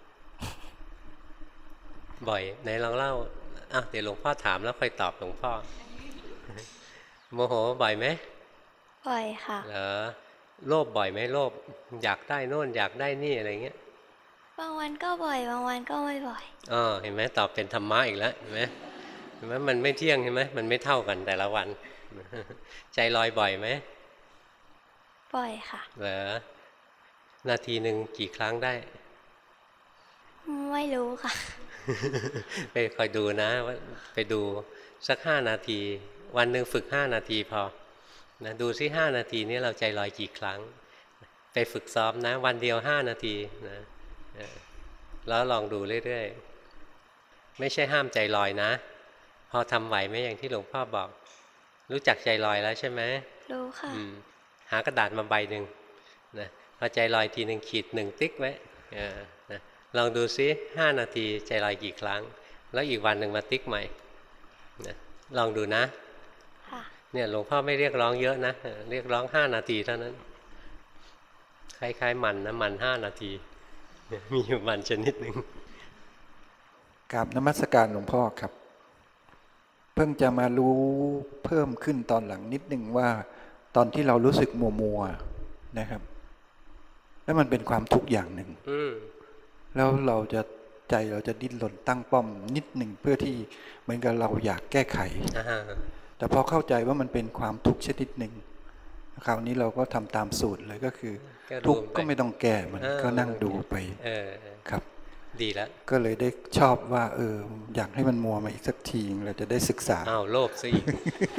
บ่อยไหนลองเล่าเดี๋ยวหลวงพ่อถามแล้วค่อยตอบหลวงพ่อโมโหบ่อยไหมบ่อยค่ะเหรอโลภบ่อยไหมโลภอยากได้โน่นอยากได้นี่อะไรเงี้ยบางวันก็บ่อยบางวันก็ไม่บ่อยเห็นไหมตอบเป็นธรรมะอีกแล้วเห็นไหมมันไม่เที่ยงเห็นไหมมันไม่เท่ากันแต่ละวันใจลอยบ่อยไหมบ่อยค่ะเหรอนาทีหนึ่งกี่ครั้งได้ไม่รู้ค่ะไปคอยดูนะไปดูสัก5 นาทีวันหนึ่งฝึก5 นาทีพอนะดูซิ5 นาทีนี้เราใจลอยกี่ครั้งไปฝึกซ้อมนะวันเดียว5 นาทีนะแล้วลองดูเรื่อยๆไม่ใช่ห้ามใจลอยนะพอทำไหวไหมอย่างที่หลวงพ่อบอกรู้จักใจลอยแล้วใช่ไหมรู้ค่ะหากระดาษมาใบหนึ่งนะพอใจลอยทีหนึ่งขีด1ติ๊กไว้นะลองดูซิ5 นาทีใจลอยกี่ครั้งแล้วอีกวันหนึ่งมาติ๊กใหม่นะลองดูนะเนี่ยหลวงพ่อไม่เรียกร้องเยอะนะเรียกร้อง5 นาทีเท่านั้นคล้ายๆมันนะมัน5 นาทีมีอยู่มันชนิดหนึ่งกราบนมัสการหลวงพ่อครับเพิ่งจะมารู้เพิ่มขึ้นตอนหลังนิดนึงว่าตอนที่เรารู้สึกมัวๆนะครับแล้วมันเป็นความทุกข์อย่างหนึ่งแล้วใจเราจะดิ้นรนตั้งป้อมนิดหนึ่งเพื่อที่เหมือนกับเราอยากแก้ไขแต่พอเข้าใจว่ามันเป็นความทุกข์ชนิดหนึ่งคราวนี้เราก็ทำตามสูตรเลยก็คือทุกข์ก็ไม่ต้องแก้มันก็นั่งดูไปครับดีแล้วก็เลยได้ชอบว่าอยากให้มันมัวมาอีกสักทีเราจะได้ศึกษาโลภซะอีก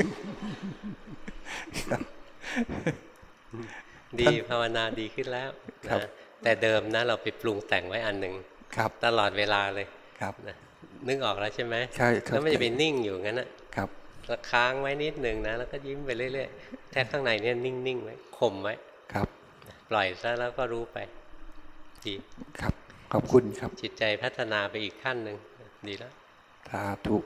ดีภาวนาดีขึ้นแล้วนะแต่เดิมนะเราไปปรุงแต่งไว้อันหนึ่งตลอดเวลาเลยนะนึกออกแล้วใช่ไหมใช่แล้วมันจะไปนิ่งอยู่งั้นนะครับแล้วค้างไว้นิดหนึ่งนะแล้วก็ยิ้มไปเรื่อยๆแท้ข้างในเนี่ยนิ่งๆไว้ข่มไว้ปล่อยซะแล้วก็รู้ไปดีครับขอบคุณครับจิตใจพัฒนาไปอีกขั้นหนึ่งดีแล้วสาธุ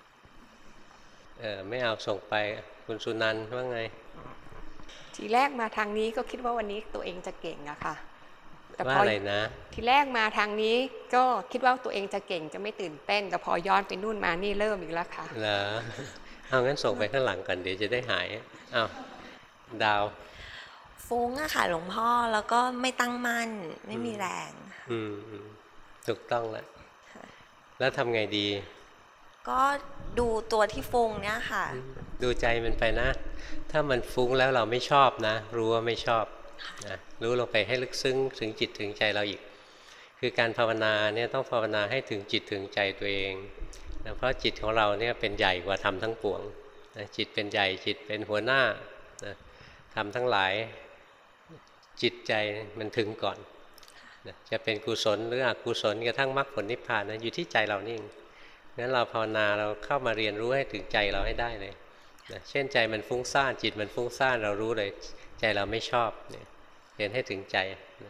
ไม่เอาส่งไปคุณสุนันท์ว่าไงทีแรกมาทางนี้ก็คิดว่าวันนี้ตัวเองจะเก่งอะค่ะแต่พออะไรนะทีแรกมาทางนี้ก็คิดว่าตัวเองจะเก่งจะไม่ตื่นเต้นแต่พอย้อนไปนู่นมานี่เริ่มอีกแล้วค่ะเหรอเอางั้นส่งไปข้างหลังก่อนเดี๋ยวจะได้หายอ้าวดาวฟุ้งอะค่ะหลวงพ่อแล้วก็ไม่ตั้งมั่นไม่มีแรงถูกต้องแล้วทำไงดีก็ดูตัวที่ฟุ้งเนี่ยค่ะดูใจมันไปนะถ้ามันฟุ้งแล้วเราไม่ชอบนะรู้ว่าไม่ชอบนะรู้ลงไปให้ลึกซึ้งถึงจิตถึงใจเราอีกคือการภาวนาเนี่ยต้องภาวนาให้ถึงจิตถึงใจตัวเองนะเพราะจิตของเราเนี่ยเป็นใหญ่กว่าธรรมทั้งปวงนะจิตเป็นใหญ่จิตเป็นหัวหน้านะธรรมทั้งหลายจิตใจมันถึงก่อนนะจะเป็นกุศลหรืออกุศลกระทั่งมรรคผลนิพพานนะอยู่ที่ใจเรานี่งั้นเราภาวนาเราเข้ามาเรียนรู้ให้ถึงใจเราให้ได้เลยนะเช่นใจมันฟุ้งซ่านจิตมันฟุ้งซ่านเรารู้เลยใจเราไม่ชอบเนี่ยเรียนให้ถึงใจ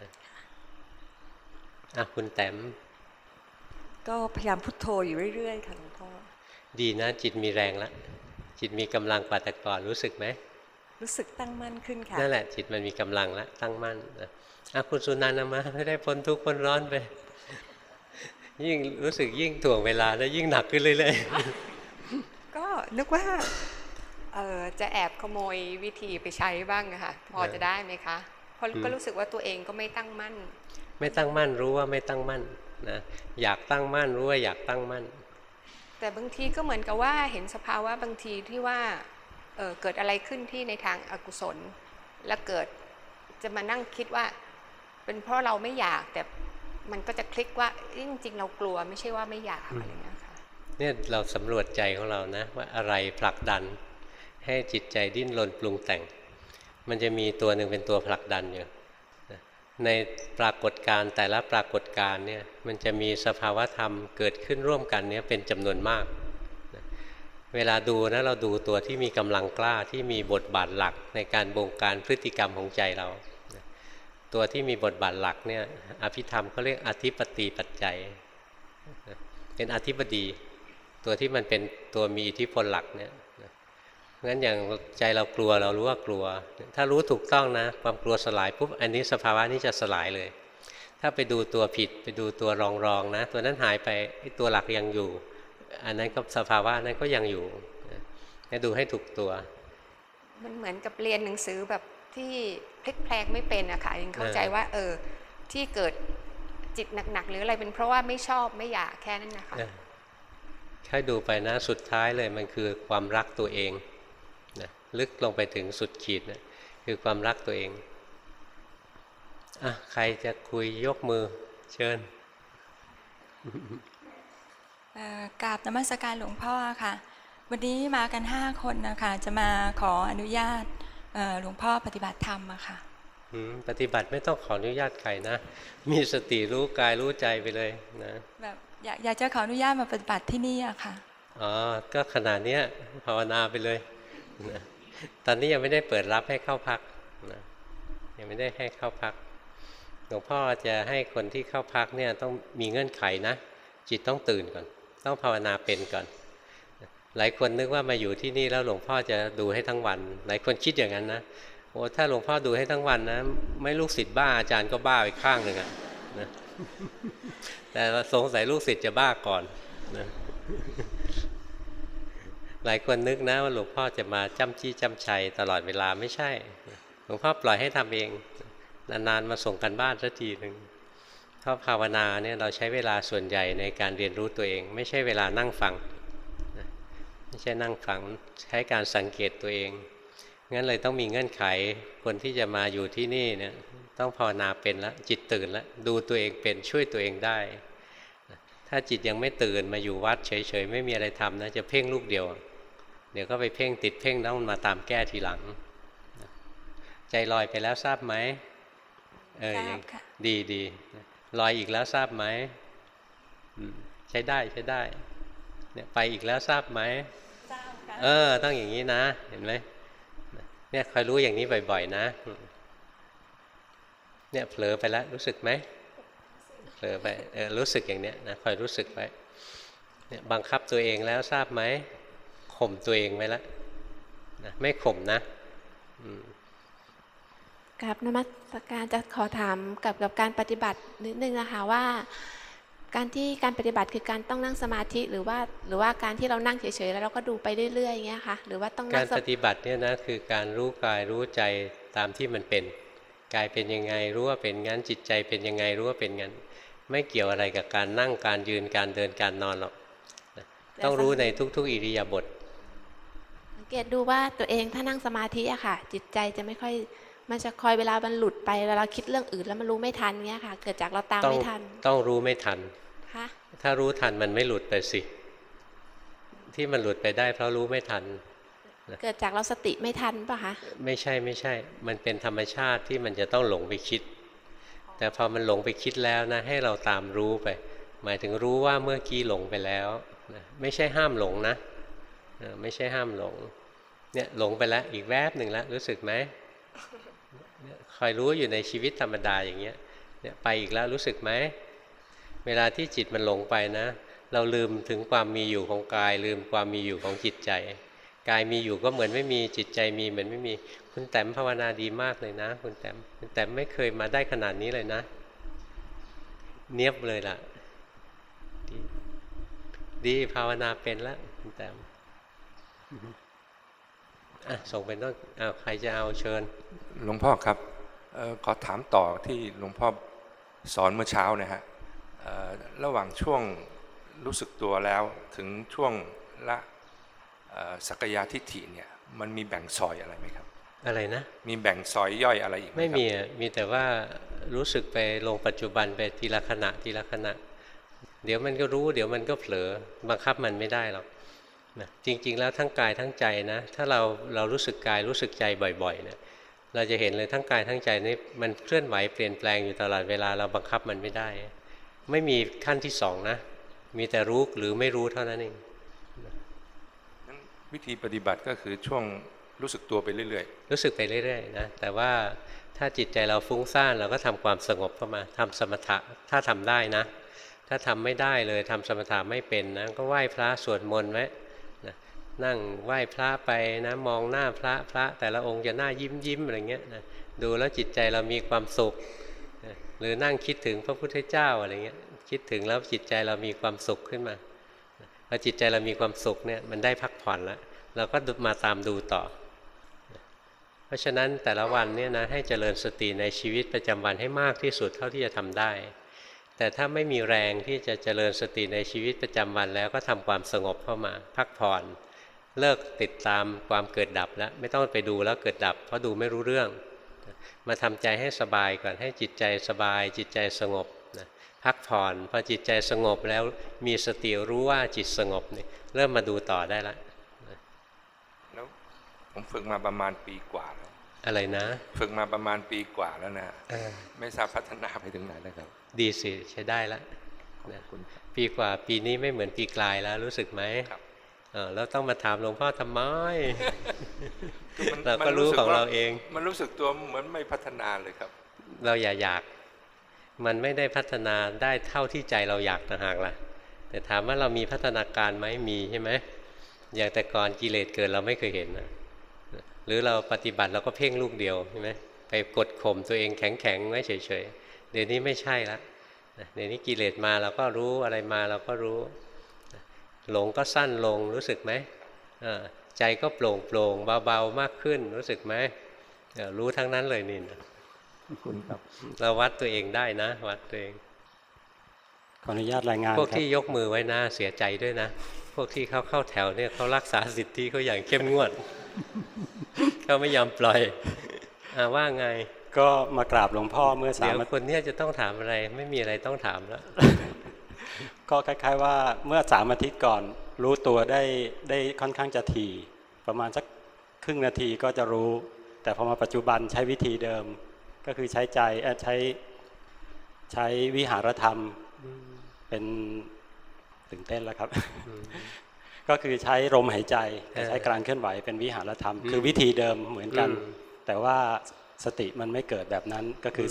นะคุณแต้มก็พยายามพุทโธอยู่เรื่อยๆค่ะหลวงพ่อดีนะจิตมีแรงแล้วจิตมีกำลังกว่าแต่ก่อนรู้สึกไหมรู้สึกตั้งมั่นขึ้นค่ะนั่นแหละจิตมันมีกำลังแล้วตั้งมั่นนะคุณสุนันท์มาไม่ได้พ้นทุกข์พ้นร้อนไปยิ่งรู้สึกยิ่งถ่วงเวลาแล้วยิ่งหนักขึ้นเรื่อยๆก็นึกว่าจะแอบขโมยวิธีไปใช้บ้างอะค่ะพอจะได้ไหมคะเพราะก็รู้สึกว่าตัวเองก็ไม่ตั้งมั่นไม่ตั้งมั่นรู้ว่าไม่ตั้งมั่นนะอยากตั้งมั่นรู้ว่าอยากตั้งมั่นแต่บางทีก็เหมือนกับว่าเห็นสภาวะบางทีที่ว่าเกิดอะไรขึ้นที่ในทางอกุศลแล้วเกิดจะมานั่งคิดว่าเป็นเพราะเราไม่อยากแต่มันก็จะคลิกว่าจริงๆเรากลัวไม่ใช่ว่าไม่อยากอะไรเงี้ยค่ะเนี่ยเราสำรวจใจของเรานะว่าอะไรผลักดันให้จิตใจดิ้นรนปรุงแต่งมันจะมีตัวหนึ่งเป็นตัวผลักดันอยู่ในปรากฏการณ์แต่ละปรากฏการณ์เนี่ยมันจะมีสภาวธรรมเกิดขึ้นร่วมกันเนี่ยเป็นจำนวนมากเวลาดูนะเราดูตัวที่มีกำลังกล้าที่มีบทบาทหลักในการบงการพฤติกรรมของใจเราตัวที่มีบทบาทหลักเนี่ยอภิธรรมเขาเรียกอธิปติปัจจัยเป็นอธิบดีตัวที่มันเป็นตัวมีอิทธิพลหลักเนี่ยงั้นอย่างใจเรากลัวเรารู้ว่ากลัวถ้ารู้ถูกต้องนะความกลัวสลายปุ๊บอันนี้สภาวะนี้จะสลายเลยถ้าไปดูตัวผิดไปดูตัวรองนะตัวนั้นหายไปตัวหลักยังอยู่อันนั้นก็สภาวะนั้นก็ยังอยู่นะดูให้ถูกตัวมันเหมือนกับเรียนหนังสือแบบที่พลิกแพลงไม่เป็นอะค่ะยังเข้าใจว่าที่เกิดจิตหนักๆหรืออะไรเป็นเพราะว่าไม่ชอบไม่อยากแค่นั้นนะคะแค่ดูไปนะสุดท้ายเลยมันคือความรักตัวเองนะลึกลงไปถึงสุดขีดนะคือความรักตัวเองใครจะคุยยกมือเชิญกราบนมัสการหลวงพ่อค่ะวันนี้มากัน5 คนนะคะจะมาขออนุญาตหลวงพ่อปฏิบัติธรรมอะค่ะปฏิบัติไม่ต้องขออนุญาตใครนะมีสติรู้กายรู้ใจไปเลยนะแบบอยากจะขออนุญาตมาปฏิบัติที่นี่อะค่ะก็ขนาดนี้ภาวนาไปเลยนะตอนนี้ยังไม่ได้เปิดรับให้เข้าพักนะยังไม่ได้ให้เข้าพักหลวงพ่อจะให้คนที่เข้าพักเนี่ยต้องมีเงื่อนไขนะจิตต้องตื่นก่อนต้องภาวนาเป็นก่อนหลายคนนึกว่ามาอยู่ที่นี่แล้วหลวงพ่อจะดูให้ทั้งวันหลายคนคิดอย่างนั้นนะโอ้ถ้าหลวงพ่อดูให้ทั้งวันนะไม่ลูกศิษย์บ้าอาจารย์ก็บ้าไปข้างหนึ่งนะแต่สงสัยลูกศิษย์จะบ้าก่อนนะหลายคนนึกนะว่าหลวงพ่อจะมาจ้ำจี้จ้ำชัยตลอดเวลาไม่ใช่หลวงพ่อปล่อยให้ทำเองนานๆมาส่งกันบ้านสักทีหนึ่งเพราะภาวนาเนี่ยเราใช้เวลาส่วนใหญ่ในการเรียนรู้ตัวเองไม่ใช่เวลานั่งฟังไม่ใช่นั่งฟังใช้การสังเกตตัวเองงั้นเลยต้องมีเงื่อนไขคนที่จะมาอยู่ที่นี่เนี่ยต้องภาวนาเป็นแล้วจิตตื่นแล้วดูตัวเองเป็นช่วยตัวเองได้ถ้าจิตยังไม่ตื่นมาอยู่วัดเฉยๆไม่มีอะไรทำนะจะเพ่งลูกเดียวเดี๋ยวก็ไปเพ่งติดเพ่งต้องมาตามแก้ทีหลังใจลอยไปแล้วทราบไหมดีลอยอีกแล้วทราบไหมใช้ได้เนี่ยไปอีกแล้วทราบไหมต้องอย่างนี้นะเห็นไหมเนี่ยคอยรู้อย่างนี้บ่อยๆนะเนี่ยเผลอไปแล้วรู้สึกไหมเผลอไปรู้สึกอย่างเนี้ยนะคอยรู้สึกไว้เนี่ยบังคับตัวเองแล้วทราบไหมข่มตัวเองไว้แล้วนะไม่ข่มนะกับนมัสการจะขอถามกับการปฏิบัตินิดนึงนะคะว่าการปฏิบัติคือการต้องนั่งสมาธิหรือว่าการที่เรานั่งเฉยๆแล้วเราก็ดูไปเรื่อยๆอย่างเงี้ยค่ะหรือว่าต้องการปฏิบัติเนี่ยนะคือการรู้กายรู้ใจตามที่มันเป็นกายเป็นยังไงรู้ว่าเป็นงั้นจิตใจเป็นยังไงรู้ว่าเป็นงั้นไม่เกี่ยวอะไรกับการนั่งการยืนการเดินการนอนหรอกต้องรู้ในทุกๆอิริยาบถสังเกตดูว่าตัวเองถ้านั่งสมาธิอะค่ะจิตใจจะไม่ค่อยมันจะคอยเวลามันหลุดไปเวลาคิดเรื่องอื่นแล้วมันรู้ไม่ทันเงี้ยค่ะเกิดจากเราตามไม่ทันต้องรู้ไม่ทันถ้ารู้ทันมันไม่หลุดไปสิที่มันหลุดไปได้เพราะรู้ไม่ทันเกิดจากเราสติไม่ทันป่ะคะไม่ใช่มันเป็นธรรมชาติที่มันจะต้องหลงไปคิดแต่พอมันหลงไปคิดแล้วนะให้เราตามรู้ไปหมายถึงรู้ว่าเมื่อกี้หลงไปแล้วไม่ใช่ห้ามหลงนะไม่ใช่ห้ามหลงเนี่ยหลงไปแล้วอีกแวบหนึ่งแล้วรู้สึกไหมคอยรู้อยู่ในชีวิตธรรมดาอย่างเงี้ยเนี่ยไปอีกแล้วรู้สึกไหมเวลาที่จิตมันหลงไปนะเราลืมถึงความมีอยู่ของกายลืมความมีอยู่ของจิตใจกายมีอยู่ก็เหมือนไม่มีจิตใจมีเหมือนไม่มีคุณแต้มภาวนาดีมากเลยนะคุณแต้มไม่เคยมาได้ขนาดนี้เลยนะเนียบเลยล่ะดีภาวนาเป็นแล้วคุณแต้มส่งเป็นต้องใครจะเอาเชิญหลวงพ่อครับขอถามต่อที่หลวงพ่อสอนเมื่อเช้านะฮะระหว่างช่วงรู้สึกตัวแล้วถึงช่วงละสักยะทิฏฐิเนี่ยมันมีแบ่งซอยอะไรไหมครับอะไรนะมีแบ่งซอยย่อยอะไรอีกไหมไม่มีแต่ว่ารู้สึกไปลงปัจจุบันไปทีละขณะทีละขณะเดี๋ยวมันก็รู้เดี๋ยวมันก็เผลอบังคับมันไม่ได้หรอกนะจริงๆแล้วทั้งกายทั้งใจนะถ้าเรารู้สึกกายรู้สึกใจบ่อยๆเนี่ยเราจะเห็นเลยทั้งกายทั้งใจนี่มันเคลื่อนไหวเปลี่ยนแปลงอยู่ตลอดเวลาเราบังคับมันไม่ได้ไม่มีขั้นที่สองนะมีแต่รู้หรือไม่รู้เท่านั้นเองวิธีปฏิบัติก็คือช่วงรู้สึกตัวไปเรื่อยๆรู้สึกไปเรื่อยๆนะแต่ว่าถ้าจิตใจเราฟุ้งซ่านเราก็ทำความสงบเข้ามาทำสมถะถ้าทำได้นะถ้าทำไม่ได้เลยทำสมถะไม่เป็นนะก็ไหว้พระสวดมนต์ไว้นะนั่งไหว้พระไปนะมองหน้าพระแต่ละองค์จะหน้ายิ้มอะไรเงี้ยนะดูแล้วจิตใจเรามีความสุขนะหรือนั่งคิดถึงพระพุทธเจ้าอะไรเงี้ยคิดถึงแล้วจิตใจเรามีความสุขขึ้นมาพอจิตใจเรามีความสุขเนี่ยมันได้พักผ่อนแล้วเราก็มาตามดูต่อเพราะฉะนั้นแต่ละวันเนี่ยนะให้เจริญสติในชีวิตประจำวันให้มากที่สุดเท่าที่จะทำได้แต่ถ้าไม่มีแรงที่จะเจริญสติในชีวิตประจำวันแล้วก็ทำความสงบเข้ามาพักผ่อนเลิกติดตามความเกิดดับแล้วไม่ต้องไปดูแล้วเกิดดับเพราะดูไม่รู้เรื่องมาทำใจให้สบายก่อนให้จิตใจสบายจิตใจสงบพักผ่อนพอจิตใจสงบแล้วมีสติรู้ว่าจิตสงบนี่เริ่มมาดูต่อได้ละแล้วผมฝึกมาประมาณปีกว่าแล้วอะไรนะฝึกมาประมาณปีกว่าแล้วนะไม่ทราบพัฒนาไปถึงไหนแล้วครับดีสิใช้ได้แล้วนะปีกว่าปีนี้ไม่เหมือนปีกลายแล้วรู้สึกไหมแล้วต้องมาถามหลวงพ่อทำไม เราก็รู้ของเราเองมันรู้สึกตัวเหมือนไม่พัฒนาเลยครับเราอย่าอยากมันไม่ได้พัฒนาได้เท่าที่ใจเราอยากต่างหากล่ะแต่ถามว่าเรามีพัฒนาการไหมมีใช่ไหมอย่างแต่ก่อนกิเลสเกิดเราไม่เคยเห็นนะหรือเราปฏิบัติเราก็เพ่งลูกเดียวใช่ไหมไปกดข่มตัวเองแข็งๆไว้เฉยๆเดี๋ยวนี้ไม่ใช่ละเดี๋ยวนี้กิเลสมาเราก็รู้อะไรมาเราก็รู้หลงก็สั้นลงรู้สึกไหมใจก็โปร่งโปร่งเบาๆมากขึ้นรู้สึกไหมรู้ทั้งนั้นเลยนี่นะคุณครับเราวัดตัวเองได้นะวัดตัวเองขออนุญาตรายงานพวกที่ยกมือไว้นะเสียใจด้วยนะพวกที่เข้าแถวเนี่ยเขารักษาสิทธิเขาอย่างเข้มงวดเขาไม่ยอมปล่อยว่าไงก็มากราบหลวงพ่อเมื่อ3 เดี๋ยวคนนี้จะต้องถามอะไรไม่มีอะไรต้องถามแล้วก็คล้ายๆว่าเมื่อ3 อาทิตย์ก่อนรู้ตัวได้ค่อนข้างจะถี่ประมาณสักครึ่งนาทีก็จะรู้แต่พอมาปัจจุบันใช้วิธีเดิมก็คือใช้ใจใช้วิหารธรรมเป็นตื่นเต้นแล้วครับ ก็คือใช้ลมหายใจแต่ใช้การเคลื่อนไหวเป็นวิหารธรรมคือวิธีเดิมเหมือนกันแต่ว่าสติมันไม่เกิดแบบนั้นก็คือ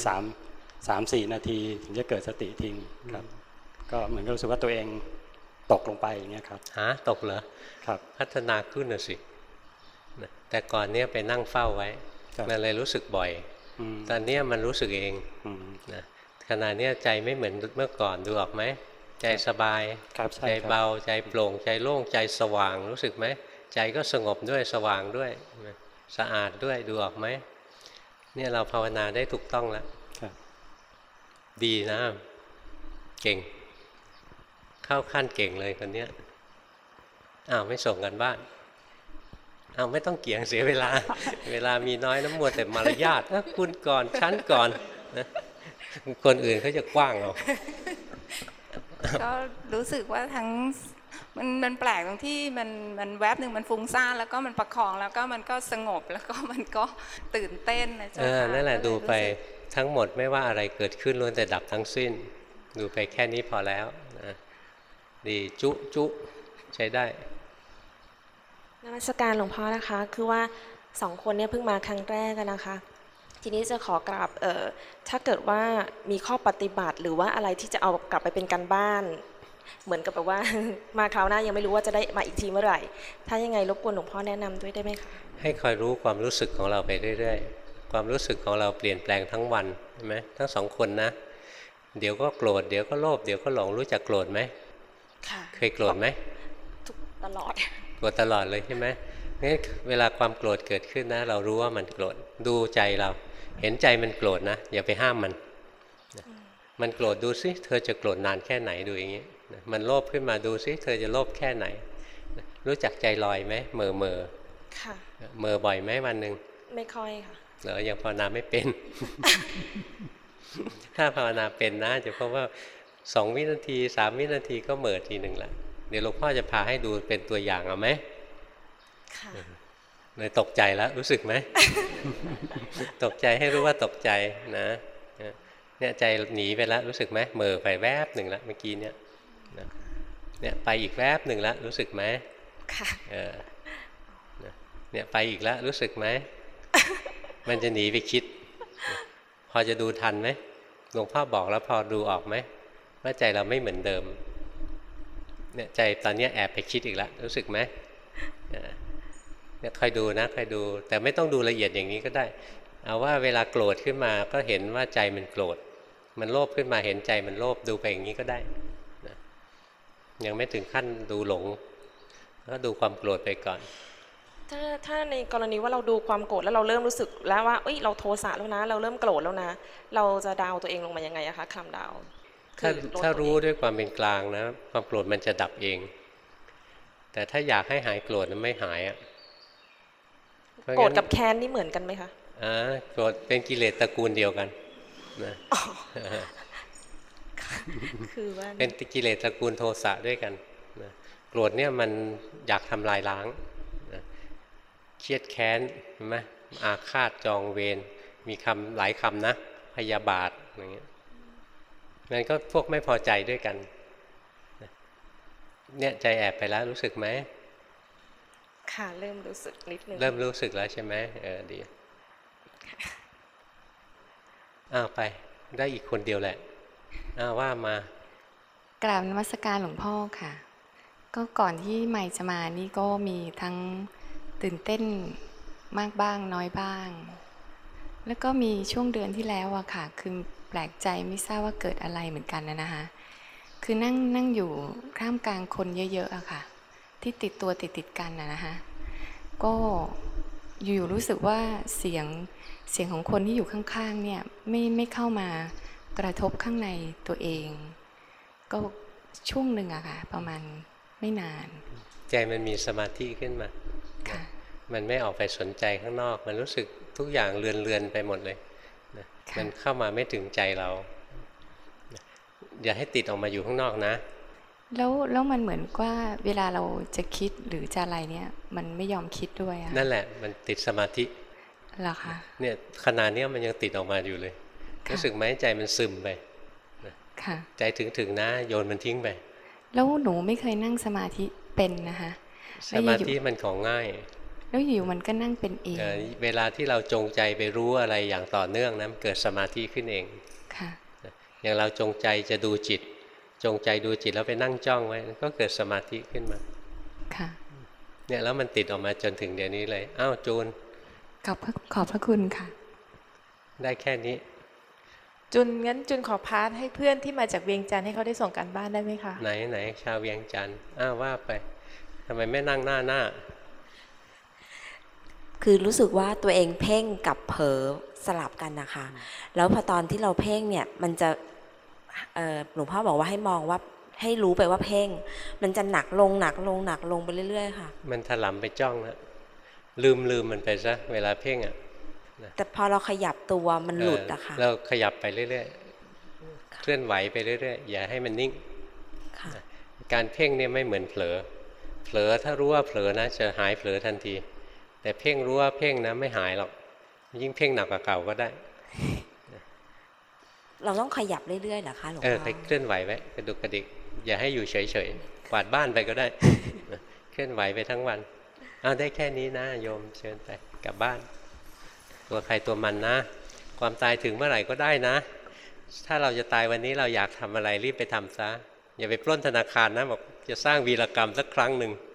3-4 นาทีถึงจะเกิดสติทิ้งครับก็เหมือนรู้สึกว่าตัวเองตกลงไปอย่างเงี้ยครับตกเหรอครับพัฒนาขึ้นน่ะสิแต่ก่อนเนี้ยไปนั่งเฝ้าไว้มันเลยรู้สึกบ่อยตอนนี้มันรู้สึกเองนะขณะนี้ใจไม่เหมือนเมื่อก่อนดูออกไหมใจสบายใจเบาใจโปร่งใจโล่งใจสว่างรู้สึกไหมใจก็สงบด้วยสว่างด้วยสะอาดด้วยดูออกไหมเนี่ยเราภาวนาได้ถูกต้องแล้วดีนะเก่งเข้าขั้นเก่งเลยคนเนี้ยไม่ส่งกันบ้านไม่ต้องเกี่ยงเสียเวลา เวลามีน้อยน้ำมัวแต่มารยาทคุณก่อนชั้นก่อนนะคนอื่นเขาจะกว้างเอาก็รู้สึกว่าทั้งมันแปลกตรงที่มันแวบหนึ่งมันฟุ้งซ่านแล้วก็มันประคองแล้วก็มันก็สงบแล้วก็มันก็ตื่นเต้นนะจ๊ะนั่นแหละดูไปทั้งหมดไม่ว่าอะไรเกิดขึ้นล้วนแต่ดับทั้งสิ้นดูไปแค่นี้พอแล้วนะดีจุใช้ได้นมัสการหลวงพ่อนะคะคือว่า2 คนเนี่ยเพิ่งมาครั้งแรกกันนะคะทีนี้จะขอกราบถ้าเกิดว่ามีข้อปฏิบัติหรือว่าอะไรที่จะเอากลับไปเป็นการบ้านเหมือนกับแบบว่ามาคราวหน้ายังไม่รู้ว่าจะได้มาอีกทีเมื่อไหร่ถ้ายังไงรบกวนหลวงพ่อแนะนำด้วยได้ไหมคะให้คอยรู้ความรู้สึกของเราไปเรื่อยๆความรู้สึกของเราเปลี่ยนแปลงทั้งวันใช่ไหมทั้ง2 คนนะเดี๋ยวก็โกรธเดี๋ยวก็โลภเดี๋ยวก็หลงรู้จักโกรธไหมค่ะเคยโกรธไหมตลอดโกรธตลอดเลยใช่ไหมงั้นเวลาความโกรธเกิดขึ้นนะเรารู้ว่ามันโกรธดูใจเราเห็นใจมันโกรธนะอย่าไปห้ามมันโกรธดูซิเธอจะโกรธนานแค่ไหนดูอย่างนี้มันโลภขึ้นมาดูซิเธอจะโลภแค่ไหนรู้จักใจลอยไหมเมื่อค่ะเมื่อบ่อยไหมวันหนึ่งไม่ค่อยค่ะเหรอยังภาวนาไม่เป็น ถ้าภาวนาเป็นนะจะพบว่า2 วินาที3 วินาทีก็เมื่อทีหนึ่งละเดี๋ยวหลวงพ่อจะพาให้ดูเป็นตัวอย่างเอาไหมค่ะเลยตกใจแล้วรู้สึกไหม ตกใจให้รู้ว่าตกใจนะเนี่ยใจหนีไปแล้วรู้สึกไหมเหม่อไปแวบหนึ่งแล้วเมื่อกี้เนี่ยไปอีกแวบหนึ่งแล้วรู้สึกไหมค่ะเนี่ยไปอีกแล้วรู้สึกไหม มันจะหนีไปคิดพอจะดูทันไหมหลวงพ่อบอกแล้วพอดูออกไหมว่าใจเราไม่เหมือนเดิมเนี่ยใจตอนนี้แอบไปคิดอีกแล้วรู้สึกไหมเนี่ยคอยดูนะคอยดูแต่ไม่ต้องดูละเอียดอย่างนี้ก็ได้เอาว่าเวลาโกรธขึ้นมาก็เห็นว่าใจมันโกรธมันโลภขึ้นมาเห็นใจมันโลภดูไปอย่างนี้ก็ได้นะยังไม่ถึงขั้นดูหลงก็ดูความโกรธไปก่อนถ้าในกรณีว่าเราดูความโกรธแล้วเราเริ่มรู้สึกแล้วว่าเราโทสะแล้วนะเราเริ่มโกรธแล้วนะเราจะดาวตัวเองลงมายังไงอะคะคลำดาวถ้ารู้ด้วยความเป็นกลางนะความโกรธมันจะดับเองแต่ถ้าอยากให้หายโกรธมันไม่หายอ่ะโกรธกับแค้นนี่เหมือนกันไหมคะโกรธเป็นกิเลสตระกูลเดียวกันนะคือว่าเป็นกิเลสตระกูลโทสะด้วยกันนะโกรธเนี่ยมันอยากทำลายล้างนะเครียดแค้นเห็นไหมอาฆาตจองเวรมีคำหลายคำนะพยาบาทอย่างเงี้ยมันก็พวกไม่พอใจด้วยกันเนี่ยใจแอบไปแล้วรู้สึกไหมค่ะเริ่มรู้สึกนิดนึงเริ่มรู้สึกแล้วใช่ไหมดีไปได้อีกคนเดียวแหละว่ามากราบนมัสการหลวงพ่อค่ะก็ก่อนที่ใหม่จะมานี่ก็มีทั้งตื่นเต้นมากบ้างน้อยบ้างแล้วก็มีช่วงเดือนที่แล้วอะค่ะคือแปลกใจไม่ทราบว่าเกิดอะไรเหมือนกันนะคะคือนั่งอยู่ท่ามกลางคนเยอะๆอะค่ะที่ติดตัวติดกันนะคะก็อยู่รู้สึกว่าเสียงของคนที่อยู่ข้างๆเนี่ยไม่เข้ามากระทบข้างในตัวเองก็ช่วงหนึ่งอะค่ะประมาณไม่นานใจมันมีสมาธิขึ้นมามันไม่ออกไปสนใจข้างนอกมันรู้สึกทุกอย่างเลือนไปหมดเลยมันเข้ามาไม่ถึงใจเราอย่าให้ติดออกมาอยู่ข้างนอกนะแล้วมันเหมือนว่าเวลาเราจะคิดหรือจะอะไรเนี่ยมันไม่ยอมคิดด้วยอะนั่นแหละมันติดสมาธิเหรอคะเนี่ยขนาดนี้มันยังติดออกมาอยู่เลยรู้สึกไหมใจมันซึมไปใจถึงนะโยนมันทิ้งไปแล้วหนูไม่เคยนั่งสมาธิเป็นนะคะสมาธิมันของง่ายแล้วอยู่มันก็นั่งเป็นเองเวลาที่เราจงใจไปรู้อะไรอย่างต่อเนื่องนะเกิดสมาธิขึ้นเองค่ะอย่างเราจงใจจะดูจิตจงใจดูจิตแล้วไปนั่งจ้องไว้ก็เกิดสมาธิขึ้นมาค่ะเนี่ยแล้วมันติดออกมาจนถึงเดี๋ยวนี้เลยอ้าวจูนขอบพระคุณค่ะได้แค่นี้จุนงั้นจุนขอพาร์ทให้เพื่อนที่มาจากเวียงจันทร์ให้เขาได้ส่งการบ้านได้ไหมคะไหนชาวเวียงจันทร์ว่าไปทำไมไม่นั่งหน้าคือรู้สึกว่าตัวเองเพ่งกับเผลอสลับกันนะคะแล้วพอตอนที่เราเพ่งเนี่ยมันจะหลวงพ่อบอกว่าให้มองว่าให้รู้ไปว่าเพ่งมันจะหนักลงไปเรื่อยๆค่ะมันถลำไปจ้องแล้วลืมมันไปซะเวลาเพ่งอ่ะแต่พอเราขยับตัวมันหลุดอะค่ะเราขยับไปเรื่อยๆเคลื่อนไหวไปเรื่อยๆอย่าให้มันนิ่งการเพ่งเนี่ยไม่เหมือนเผลอถ้ารู้ว่าเผลอนะจะหายเผลอทันทีแต่เพ่งรู้ว่าเพ่งนะไม่หายหรอกยิ่งเพ่งหนักกว่าเก่าก็ได้เราต้องขยับเรื่อยๆเหรอคะหลวงพ่อเคลื่อนไหวไว้กระดุกกระดิกอย่าให้อยู่เฉยๆกวาดบ้านไปก็ได้เคลื่อนไหวไปทั้งวันได้แค่นี้นะโยมเชิญไปกลับบ้านตัวใครตัวมันนะความตายถึงเมื่อไหร่ก็ได้นะถ้าเราจะตายวันนี้เราอยากทำอะไรรีบไปทำซะอย่าไปปล้นธนาคารนะบอกจะสร้างวีรกรรมสักครั้งหนึ่ง